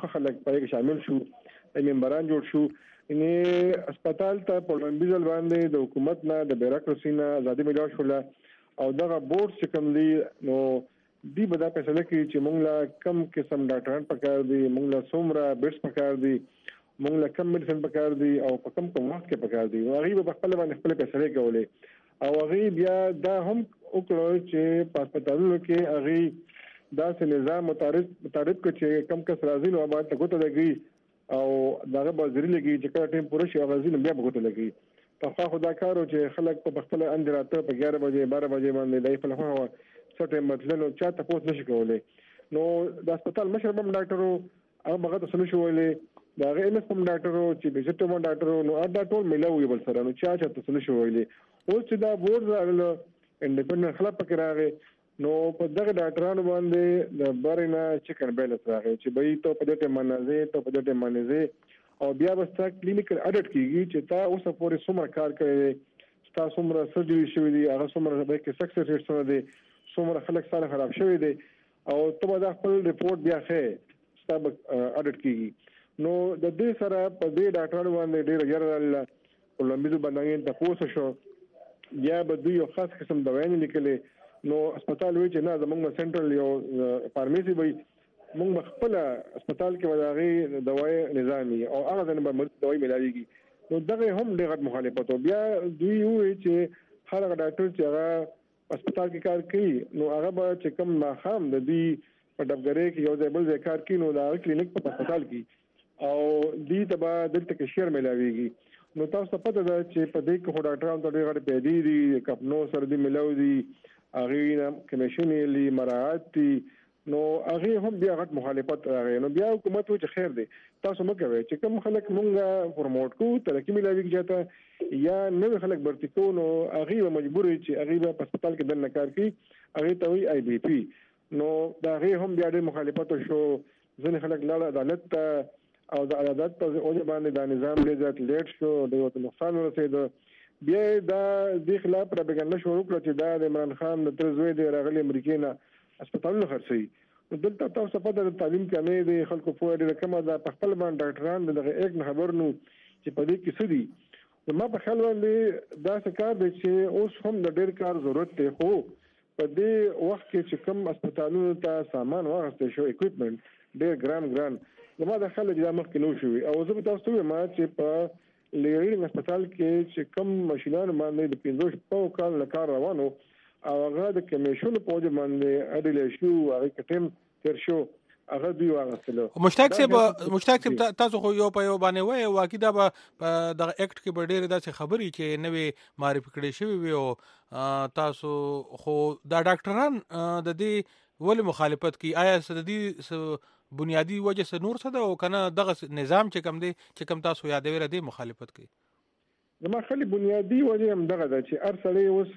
پای کې شامل شو، ممبران جوړ شو. یعنی هسپتال ته په لومړي ځل باندې د حکومت نه د بیروکراسي نه ازادي ملو شو، او دغه بورډ چې کوم دی نو دی به دا فیصله کوي چې موږ لا کم قسم ډاکټران پکار دي، موږ لا څومره بیډز پکار دي، موږ لا کم میډیسن پکار دي او په کم وخت کې پکار دي. هغه به خپل باندې خپل فیصله کولې او هغه بیا دا هم وکړو چې په هسپتالونو کې هغه داسې نظام متعارف کړي چې کم کس راځي نو باید تګوته لګي او دغه بازري لګي چې کله ټیم پوره شي هغه ځین بیا بغوته لګي. په خدا کارو چې خلک په خپل اندراته په 11 بجې 12 بجې باندې دای په لخوا څټه مطلب نو چا تاسو نشي کولای. نو د هسپتال مشر بم ډاکټرو هغه هغه تاسو نشو ویلې، دا غیر نسم ډاکټرو چې بجټو مون ډاکټرو نو دا ټول ملوي بل سره نو چا تاسو نشو ویلې. اوس چې دا بورډ راغله انډیپندنت خلک پکې راغی نو په دغه ډاکټرانو باندې د برینا چیکن بیلنس راغی چې به ته په دې ته منځه او بیا به ستاسو کلینیکل اډټ کیږي چې تا اوس پورې څومره کار کړی، تاسو څومره سرجری شوی دی، هغه څومره به کې سکسس ریټ څومره دی، څومره خلک سره خراب شوی دی او ته به خپل ریپورت بیا ښه ستاسو اډټ کیږي. نو د دې سره په دې ډاکټرانو باندې ډېر جرل ولومبیزو باندې تاسو شو یا به دوی یو خاص قسم دوايانې لیکلې. نو هسپتال وی چې نه زموږ سنټرل یو فارمیسي وي، موږ خپل هسپتال کې وداغي دوايي نظامي او هغه د مرض دوايي ملایږي. نو دغه هم ډېر مخالفت او بیا دوی وی چې هر ډاکټر چې هغه هسپتال کې کار کوي نو هغه به چې کوم ماخام د دې په ډبګرې کې یو ځای بل ځای کار کوي نو دا کلینیک په هسپتال کې او دې ته به دلته کې شیر ملاويږي. نو تاسو ته پته ده چې په دې کې خو ډاکټرانو ته ډېر پیدا دي کپنو سره دې ملاوي دي هغه کمیشنلی مراعات دي. نو هغه هم بیا غټ مخالفت راغی. نو بیا حکومت و چې خیر دی تاسو مکوي چې کوم خلک مونږه پروموټ کو ترقی ملاوي کیږي یا نو خلک برتی کو نو هغه مجبور چې هغه په هسپتال کې دنه کار کوي، هغه ته وی IBP. نو دا هغه هم بیا د مخالفت شو، ځنې خلک لاړ عدالت او د عدالت په اوجه باندې دا نظام لږ لیټ شو، د نقصان ورسېد. بیا دا د خلاف پروپاګاندا شروع کړه چې دا د عمران خان د ترزوی د راغلي امریکای نه هسپتالونه خرڅي. دلته تاسو په د تعلیم کمې د خلکو په ډېر کمه ده، په خپل باندې ډاکټران دغه یک نه خبر نو چې په دې کې څه دي. ما په خیال باندې دا څه کار دی چې اوس هم د ډېر کار ضرورت دی، خو په دې وخت کې چې کوم هسپتالونو ته سامان واغستې شو اکوپمنٹ ډېر ګران زما د خلک د مخ کې نو شوی. او زه به تاسو ما چې په لیډینګ هسپتال کې چې کوم ماشینان باندې د 15 کال کار روانو او هغه د کمیشن په وجه باندې اډل شو، هغه کټم تر شو هغه دی واغستلو. مشتاق صاحب تاسو خو یو په یو باندې وای واکې دا به د اکټ کې ډېر داسې خبرې چې نوې معرفي کړې شوی وي او تاسو خو دا ډاکټران د دې ولې مخالفت کوي؟ آیا د دې بنیادی وجه څه نور څه ده او کنه دغه نظام چې کم دی چې کم تاسو یادوي ردی مخالفت کوي؟ زما خالي بنیادی وجه هم دغه ده چې ارسلې اوس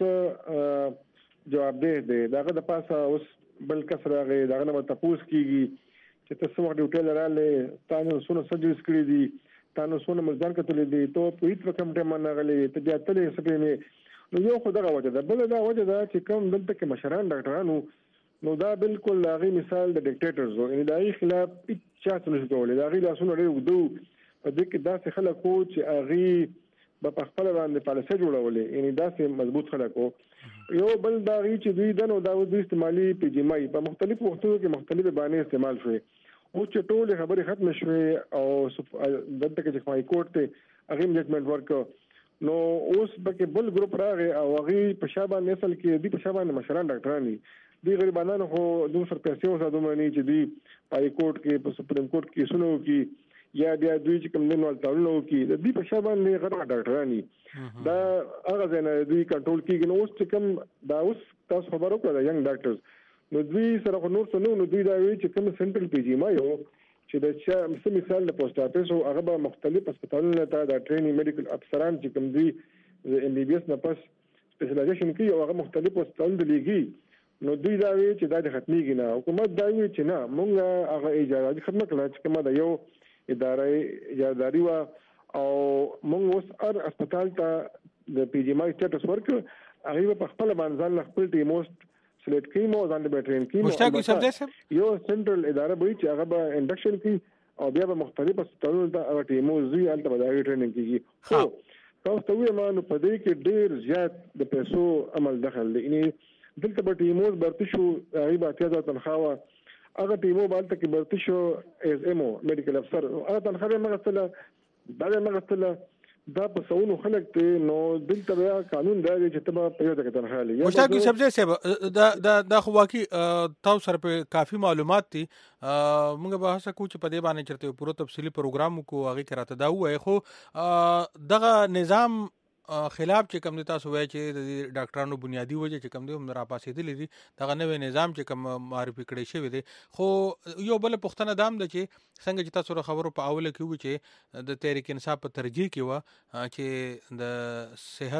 جوابدeh دی، داغه د پاسه اوس بل کس راغی داغه نه تاسو کیږي چې تاسو وخت ډیوټل رااله تاسو سونه سجوس کړی دي، تاسو سونه مزدار کتلې دي، ته په هیڅ رقم ټیم نه غلې ته جاتلې سپېمه. نو یو خو دغه وجه ده، بل دا وجه ده چې کوم دلته کې مشران ډاکټرانو نو دا بالکل لاغي مثال د ډیکټیټرز او ان دای خلاف چا څه نشي کولای. دا غي لاسونه لري ودو په دې کې داسې خلک وو چې اغي په خپل باندې پالیسي جوړولې، یعنی داسې مضبوط خلک وو. یو بل دا غي چې دوی دنو دا د استعمالي پیجمای په مختلفو وختونو کې مختلفه باندې استعمال شوی او چې ټول خبرې ختم شوي او دلته کې چې هاي کورټ ته اغي ججمنټ ورکو. نو اوس پکې بل ګروپ راغی او هغه په شابه نسل کې دی په شابه مشران ډاکټران دي، دی غریبانو خو دوه سر پیسې وساتو مانی چې دی پای کورټ کې په سپریم کورټ کې سنو کې یا بیا دوی چې کوم دین ولتاونو کې د دې په شابه نه غره ډاکټرانی دا هغه ځنه دوی کنټرول کیږي نو اوس چې کوم دا اوس تاسو خبرو کړئ ینګ ډاکټرز نو دوی سره نور څه نو دوی دا وی چې کوم سنټرل پی جی ما یو چې د مثال د پوسټ اپیس او هغه به مختلف هسپتالونو ته د ټریننګ میډیکل افسران چې کوم دوی ام بي بي اس نه پس سپیشلایزیشن کوي او هغه مختلف هسپتالونو ته لیږي نو دوی دا وی چې دا د ختميږي نه حکومت دا وی چې نه مونږ هغه اجازه خدمت کړه چې کومه دا یو ادارې اجازهداري وا او موږ اوس هر هسپتال ته د پی جی مای سټیټس ورک هغه په خپل باندې خپل ټیموست سلیکټ کړي مو ځان د بیټرین کې مشتاق صاحب دې یو سنټرل اداره به چې هغه به انډکشن کوي او بیا به مختلف هسپتالونو ته هغه ټیموز زی الته به دا ټریننګ کیږي خو تاسو ته وایي مانو په دې کې ډیر زیات د پیسو عمل دخل دی یعنی دلته به ټیموز برته شو هغه به تیزه تنخواه هغه ټیمو باندې کې برته شو از امو میډیکل افسر هغه تنخواه مغسله دا په سونو خلک ته نو دلته بیا قانون دی چې تبا په یو ځای تنخواه لري مشتاق صاحب دا خو واقعي تاسو سره په کافي معلومات دي موږ به هڅه کوو چې په دې باندې چرته پوره تفصیلی پروګرام کو هغه کراته دا وای خو دغه نظام خلاف چې کوم تاسو وایي چې د ډاکټرانو بنیادی وجه چې کوم دی هم را پاسېدلې دي دغه نوې نظام چې کوم معرفي کړی شوی دی خو یو بل پښتنه دام د چې څنګه چې تاسو خبرو په اوله کې و چې د تحریک انصاف په ترجیح کې و چې د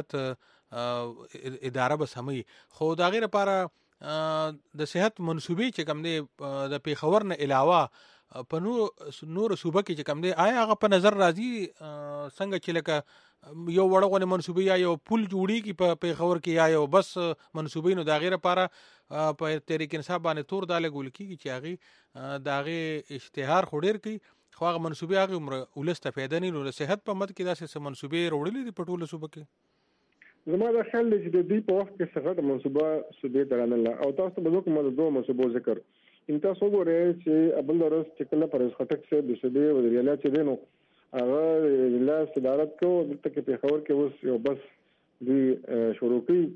صحت اداره به سمي خو دا غیر لپاره د صحت منسوبي چې کوم دی د پیښور نه علاوه په نور صوبه کې چې کوم دی آیا هغه په نظر راځي څنګه چې لکه یو وړغونه منسوبي یا یو پول جوړی کی په پیښور کې یا یو بس منسوبي نو دا غیر لپاره په تحریک انصاف باندې تور داله ګول کیږي چې هغه داغه اشتهار خډیر کی خو هغه منسوبي هغه ولسته پیدا نه نو صحت په مد کې داسې منسوبي وروړي دي په ټوله صوبه کې زما دا خیال دی چې د دې په وخت کې څنګه منسوبه صوبې درانه او تاسو به کوم د دوه منسوبو ذکر ان تاسو وګورئ چې ابل درس چې کله پر خټک سے د صوبې وزیر اعلی چې دینو هغه لا صدارت کو دلته کې پیښور کې اوس یو بس دی شروع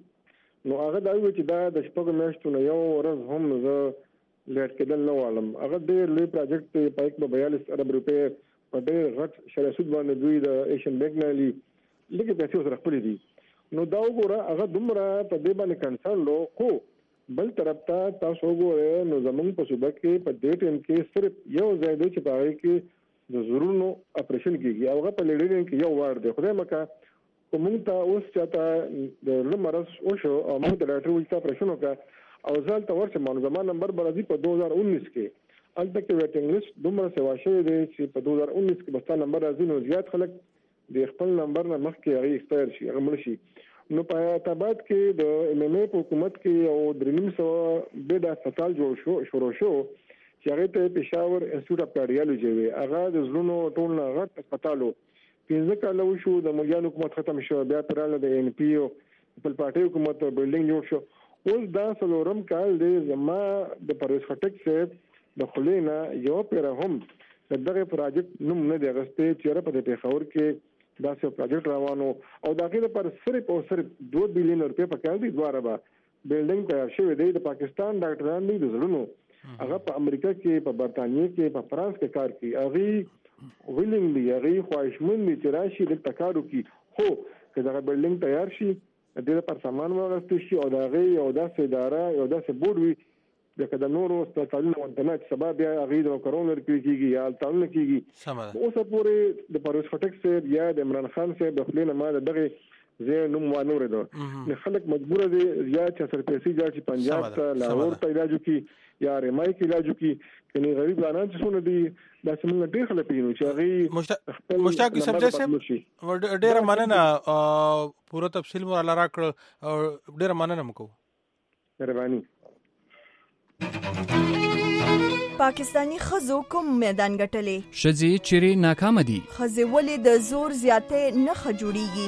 کړي نو هغه دا وی چې دا د شپږ میاشتو نه یو ورځ هم زه لیټ کېدل نه والم هغه ډېر لوی پروجیکټ پایک په 42 ارب روپے په ډېر غټ شرع سود باندې دوی د ایشین بینک نه لې لکه پیسې سره خپل دي نو دا وګوره هغه دومره په دې باندې کنسرن لو خو بل طرف ته تاسو وګورئ نو زمونږ په صوبه کې په دې ټیم کې صرف یو ځای دی چې پاره کې د زورونو اپریشن کیږي هغه په لیډرینګ کې یو وار دی خدای مکه کومه ته اوس چاته د لمرس او شو او موږ د ډاکټر ویلتا اپریشن وکړ او ځل ته ورته مونږ زموږ نمبر برازي په 2019 کې البته کې ویټینګ لیست دومره سوا شوی دی چې په 2019 کې بستا نمبر راځي نو زیات خلک د خپل نمبر نه مخکې هغه ایکسپایر شي هغه مړ شي نو په تابعات کې د ام ام ای په حکومت کې او درنیم سو به د هسپتال جوړ شروع شو چې هغه ته پېښور انسټیټیوټ اف کارډیالوجي وي هغه د زړونو ټول نه غټ هسپتالو 15 کال وشو د مولیان حکومت ختم شو بیا پراله د ان پی او خپل پارټي حکومت بلډینګ جوړ شو اوس دا څلورم کال دی زما د پرویز خټک صاحب د خلینا یو پیر هم دغه پروجیکټ نوم نه دی غسته چې په پېښور کې دا څه پروجیکټ روانو او دا کې پر صرف او صرف 2 بلین روپے په کال دی دواره به بلډینګ تیار شوی دی د پاکستان ډاکټران دی زړونو هغه په امریکا کې په برتانیې کې په فرانس کې کار کوي هغه ویلینګ دی هغه خواهشمن دي چې راشي د تکارو کې خو که دا بلډینګ تیار شي د دې پر سامان واغستې شي او دا غي او دا اداره او دا بورډ وي د نورو هسپتالونو ونټنات سبب یا غیر او کرونا کیږي یا تعلق کیږي اوس پورې د پرویز خټک صاحب یا د عمران خان صاحب د خلینو ما دغه زه نو مانور ده خلک مجبور دي یا چې سر پیسې ځي چې پنجاب ته لاهور ته علاج کی یا رمای کې علاج کی کني غریب ځانان چې څونه دي دا څنګه ډېر خلک پینو چې هغه مشتاق صاحب صاحب ډېر مننه پوره تفصیل مو الله راکړ ډېر مننه مکو مهرباني پاکستانی خزو کوم میدان ګټلې شذي چيري ناکام دي خزي ولې د زور زیاتې نه خجوړيږي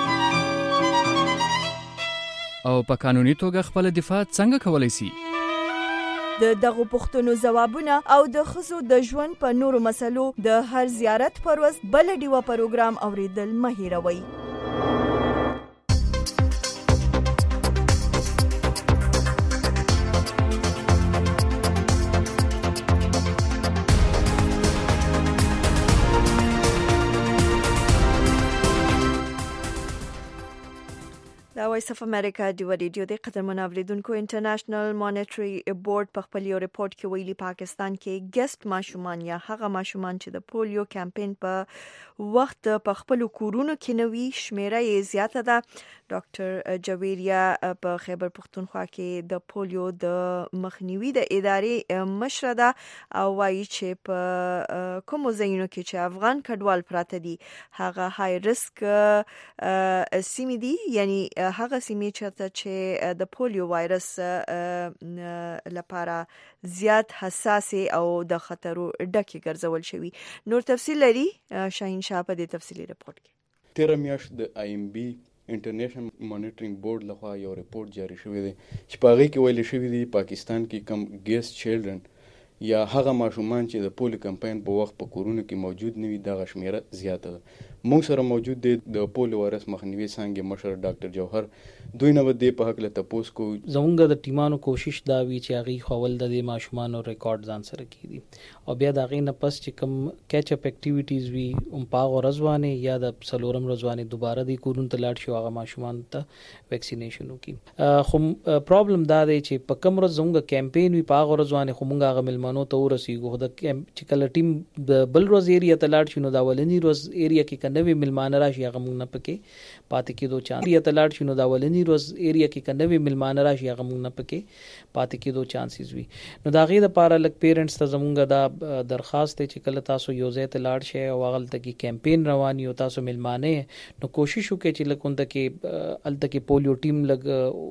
او په قانوني توګه خپل دفاع څنګه کولای شي د دغه پښتنو جوابونه او د خزو د ژوند په نورو مسلو د هر زیارت پروز بل ډیوه پروګرام اوریدل مهیروي وایس اف امریکا دی ریډیو د قدرمن اوریدونکو انټرنیشنل مانیټری بورډ په خپل یو ریپورت کې ویلي پاکستان کې ګیسټ ماشومان یا هغه ماشومان چې د پولیو کمپاین په وخت په خپل کورونو کې نوي شمیره یې زیاته ده. ډاکټر جویریا په خیبر پختونخوا کې د پولیو د مخنیوي د ادارې مشره ده او وایي چې په کومو ځایونو کې چې افغان کډوال پراته دي هغه های ریسک سیمې دي، یعنی هغه سیمې چې د پولیو وایرس لپاره زیات حساس او د خطرو ډکه ګرځول شوی. نور تفصیل لري شاهین شاه په دې تفصیلی رپورت کې. 13 میاشت د IMB انټرنیشنل مانیټرینګ بورډ لخوا یو ریپورت جاری شوی دی چې په هغه کې ویل شوی دی پاکستان کې کم ګیسټ چیلډرن یا هغه ماشومان چې د پولیو کمپاین په وخت په کورونو کې موجود نه وي دغه شمیره زیاته ده. موږ سره موجود دی د پولیو وایرس مخنیوي څانګې مشر ډاکټر جوهر. دوی نه ودی په حق له تاسو کو زمونږ د ټیمانو کوشش دا وی چې هغه خول د ماشومان او ریکارډ ځان سره کړي او بیا دا غي نه پس چې کوم کیچ اپ اکټیویټیز وی پاغ ورځوانه یا د سلورم ورځوانه دوباره د کورونو ته لاړ شو هغه ماشومان ته ویکسینیشن وکي. خو پرابلم دا دی چې په کوم ورځ زمونږ کمپاین وی پاغ ورځوانه خو مونږ هغه ملمنو ته ورسیږو د چې کله ټیم د بل روز ایریا ته لاړ شنو دا ولنی روز ایریا کې کنه ملمان راشي هغه مونږ نه پکې پاتې کېدو چانس یا تلاړ شنو دا ولنی روز ایریا کې کنه ملمان راشي هغه مونږ نه پکې پاتې کېدو چانسز وي. نو دا غي د پاره لک پیرنټس ته زمونږ دا درخواست چې کله تاسو یو ځای ته لاړ شئ او هغه ته کې کمپاین روان یو تاسو ملمانه نو کوشش وکړئ چې لکونته کې الته کې پولیو ټیم لګ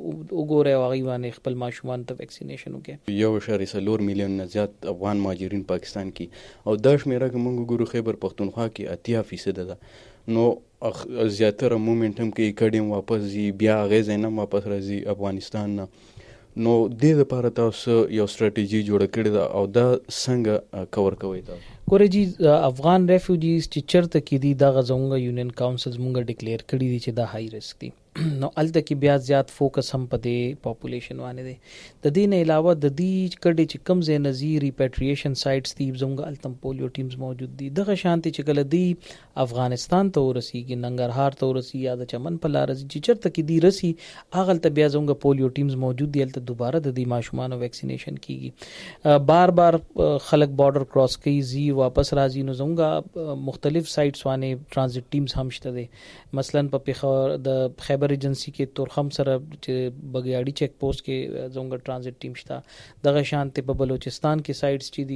وګوره او هغه باندې خپل ماشومان ته ویکسینیشن وکړي. 1.4 میلیون نه زیات افغان مهاجرین پاکستان کې او دا شمیره کومه ګورو خیبر پختونخوا کې 80% ده. نو زیاتره مومنټم کې کډیم واپس زی بیا غزه نه واپس راځي افغانستان نه. نو د لپاره تاسو یو ستراتیژي جوړ کړی دا او دا څنګه کور کوي تاسو؟ ګورې جی افغان ریفیوجیز چې چرته کې دي دا غزونګه یونین کاونسلز مونږه ډیکلیئر کړی دي چې دا های ریسک دي. نو الته کې بیا زیات فوکس هم په دې پاپولیشن باندې دی. د دې نه علاوه د دې کډې چې کم ځای نظیر ریپیټریشن سایټس دي زموږ التم پولیو ټیمز موجود دي. دغه شانتي چې کله دی افغانستان ته ورسیږي ننګرهار ته ورسیږي یا د چمن په لار چې چرته کې دی رسی اغل ته بیا زموږ پولیو ټیمز موجود دي الته دوباره د دې ماشومان ویکسینیشن کیږي. بار بار خلک بارډر کراس کوي زی واپس راځي نو زموږ مختلف سایټس باندې ترانزیت ټیمز هم شته دي. مثلا په پیښور د خیبر ایجنسی کې تورخم سره چې بګیاړي چیک پوسټ کې زموږ ترانزیت ټیم شته. دغه شانتي په بلوچستان کې سایټس چې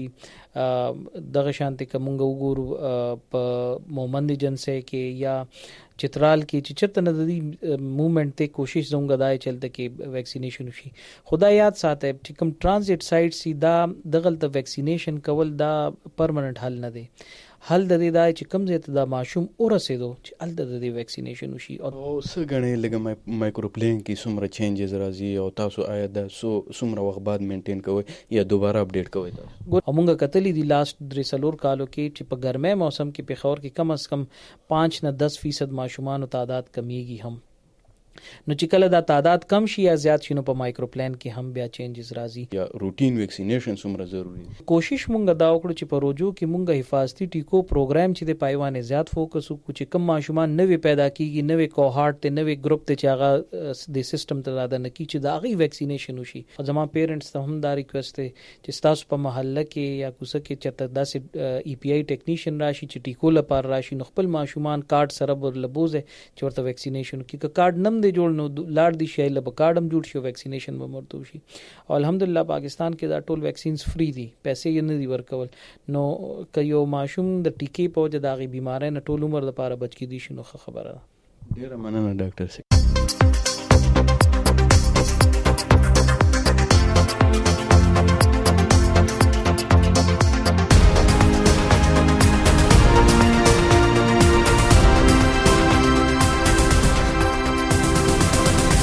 دي دغه شانتي کومګ وګورو په مومند ایجنسی کې یا چترال کې چې چرته نه د موومېنټ ته کوشش زموږ دای چلته کې ویکسینیشن وشي. خدای یاد ساته چې کوم ترانزیت سایټ سي دا دغه د ویکسینیشن کول دا پرمننت حل نه دی. حل د دې دای چې کوم ځای ته د ماشوم اورسېدو چې ال د دې ویکسینیشن وشي. او څنګه لګم مایکروپلین کې څومره چینجز راځي او تاسو آیا د څومره وخت بعد مینټین کوئ یا دوباره اپډیټ کوئ تاسو؟ موږ کتلې دي لاست 3 کالو کې چې په ګرمه موسم کې پیښور کې کم از کم 5 نه 10% ماشومان تعداد کمیږي هم. نو چې کله دا تعداد کم شي یا زیات شي نو په مایکروپلان کې هم بیا چینجز راځي. یا روټین ویکسینیشن څومره ضروری دی؟ کوشش مونږ دا وکړو چې په روجو کې مونږ حفاظتي ټیکو پروګرام چې د پایوانه زیات فوکس وکړو چې کم ماشومان نوې پیدا کیږي نوې کوهارت ته نوې ګروپ ته چې هغه د سیستم ته راځي نه کی چې دا غي ویکسینیشن وشي. او زما پیرنټس ته هم دا ریکوست دی چې تاسو په محله کې یا کوڅه کې چرته داسې EPI ټیکنیشن راشي چې ټیکو لپاره راشي نو خپل ماشومان کارت سره ورلبوزه چې ورته ویکسینیشن کی کارت نم دی جوړ نو لاړ دی شي له کارډم جوړ شي ویکسینیشن به مرته شي. او الحمدلله پاکستان کې دا ټول ویکسینز فری دي پیسې یې نه دی ورکول. نو که یو ماشوم د ټیکې په وجه د بیماری نه ټول عمر لپاره بچ کی دي شنو خبره ده. ډیره مننه ډاکټر سي.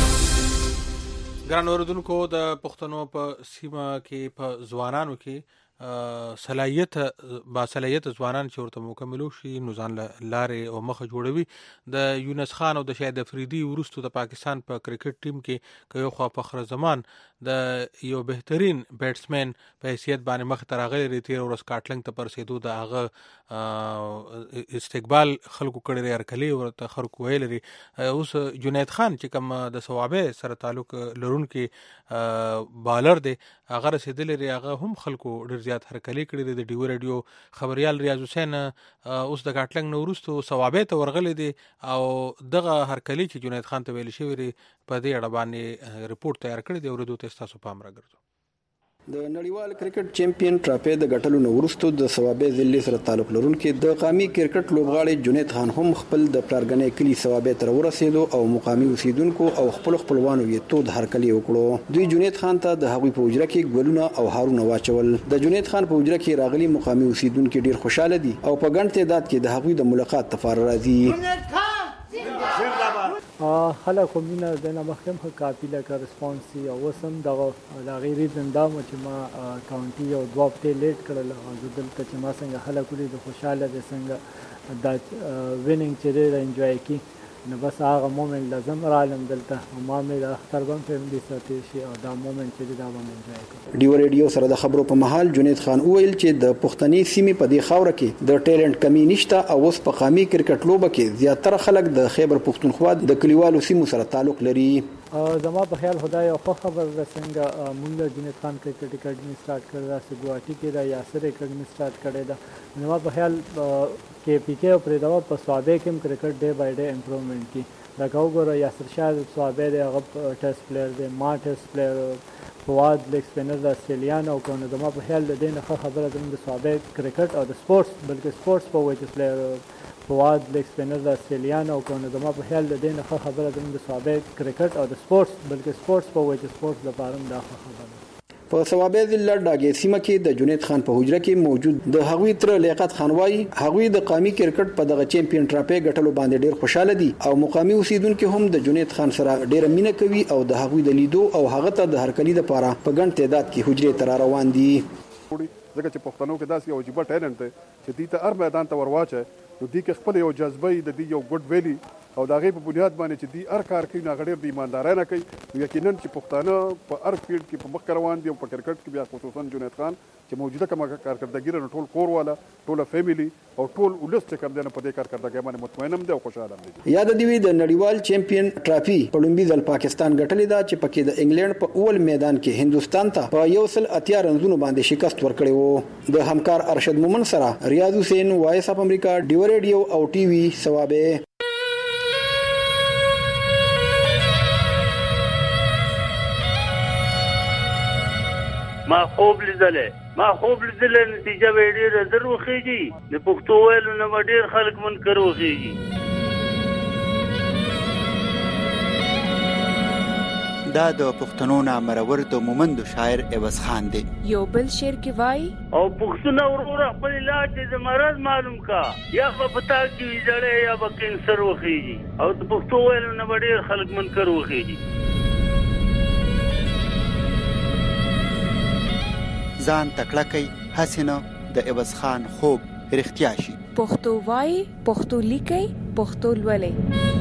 ګران اوردونکو د پښتنو په سیمه کې په ځوانانو کې صلاحیت ځوانان چې ورته مکملو شي نو ځان لارې او مخه جوړوي. د یونس خان او د شاهد افریدي وروسته د پاکستان په کرکټ ټیم کې که یو خوا فخر زمان د یو بهترین بیټسمن په حیثیت باندې مخ ته راغلی دی، تېره ورځ سکاټلند ته په رسېدو د هغه استقبال خلکو کړی دی، هرکلی ورته خلکو ویلی دی. اوس جنید خان چې کوم د صوابۍ سره تعلق لرونکی بالر دی هغه رسېدلی دی، هغه هم خلکو ډېر زیات هرکلی کړی دی. د ډیو ریډیو خبریال ریاض حسین اوس د سکاټلند نه وروسته صوابۍ ته ورغلی دی او دغه هرکلی چې جنید خان ته ویل شوی دی په دې اړه باندې رپورټ تیار کړی دی، اورېدو ته ستاسو پام راګرځو. د نړیوال کرکټ چیمپیون ټرافي د ګټلو نه وروسته د صوابۍ ضلع سره تعلق لرونکي د قومي کرکټ لوبغاړي جنید خان هم خپل د پلارګنې کلی صوابۍ ته ورسېدو او مقامي اوسیدونکو او خپلوانو یې تود هرکلی وکړو. دوی جنید خان ته د هغوی په حجره کې ګلونه او هارونه واچول. د جنید خان په حجره کې راغلي مقامي اوسیدونکو ډیر خوشاله دي او په ګڼ تعداد کې د هغوی د ملاقات لپاره راځي. خلک هم مینه د نه مخکم ښه کافي لکه رسپانس او اوس هم دغه د هغې ریزن دا و چې ما کاونټي یو دوه هفتې لیټ کړل او زه دلته چې ما څنګه خلک ولید خوشحاله دی څنګه دا ویننګ چې ډېر انجوای کړي نو بس هغه مومنټ لازم رالم دلته او ما مې د اختر بم فیملي سره تېر شي او دا مومنټ چې دا به انجوای کړم. ډیو ریډیو سره د خبرو په مهال جنید خان وویل چې د پښتني سیمې په دې خاوره کې د ټیلنټ کمی نشته او اوس په قومي کرکټ لوبه کې زیاتره خلک د خیبر پښتونخوا د کلیوالو سیمو سره تعلق لري. زما په خیال خدای او خبر څنګه مونږ جنید خان کرکټ اکیډمي سٹارټ کړی دا چې ګوهاټي کې دا یاسر اکیډمي سٹارټ کړی دا زما په خیال کې پی کې او پرې دا په صوابۍ کې کرکټ ډے بای ډے امپروومنٹ کی دا وګوره یاسر شاه صوابۍ دی هغه ټیسټ پلیئر دی، ما ټیسټ پلیئر، فواد لیګ سپینر د استرالیا او کنه زما په خیال د دې نه خبره د صوابۍ کرکټ او د سپورتس بلکې سپورتس په وجه پلیئر فواد لیګ سپینر د استرالیا او کنه زما په خیال د دې نه خبره د صوابۍ کرکټ او د سپورتس بلکې سپورتس په وجه سپورتس لپاره دا خبره. په صوابۍ ضلع ډاګې سیمه کې د جنید خان په حجره کې موجود د هغوی تر لیاقت خان وایي هغوی د قومي کرکټ په دغه چیمپیون ټرافي ګټلو باندې ډیر خوشاله دي او مقامي اوسیدونکو هم د جنید خان سره ډیر مینه کوي او د هغوی د لیدو او هغه ته د هرکلی لپاره په ګڼ تعداد کې حجرې ته روان دي. ځکه چې پښتنو کې داسې یو عجیبه ټیلنټ دی چې دې ته هر میدان ته ورواچي نو دې کې خپل یو جذبه د دې یو ګډ ویلي او د هغې په بنیاد باندې چې دوی هر کار کوي نو هغه ډېر د ایماندارۍ نه کوي. نو یقینا چې پښتانه په هر فیلډ کې په مخکې روان دي او په کرکټ کې بیا خصوصا جنید خان چې موجوده کومه کارکردګي لري ټول کور والا ټوله فیملی او ټول ولس چې کوم دی په دې کارکردګۍ باندې مطمئن هم دی او خوشاله هم دي. یاد دی د نړیوال چیمپیون ټرافي په لومړي ځل پاکستان ګټلې ده چې پکې د انګلند په اول میدان کې هندستان ته په 180 رنزونو باندې شکست ورکړی وو. د همکار ارشد مومن سره ریاض حسین، وایس اف امریکا، ډیو ریډیو او ټي وي صوابۍ. ما خوب لیدلې نتیجه به ډېره زر وخېږي د پښتو ویلو نه به ډېر خلک منکر وخېږي. دا د پښتنو نامرور د مومندو شاعر عوض خان دی. یو بل شعر کې وایي او پښتون وروره خپل علاج د مرض معلوم کا یا په پتا کې ویځړې یا به کینسر وخېږي او د پښتو ویلو نه به ډېر خلک منکر وخېږي. ځان تکړه کوي هسې نه د عوض خان خوب رښتیا شي. پښتو وایي، پښتو لیکي، پښتو لولي.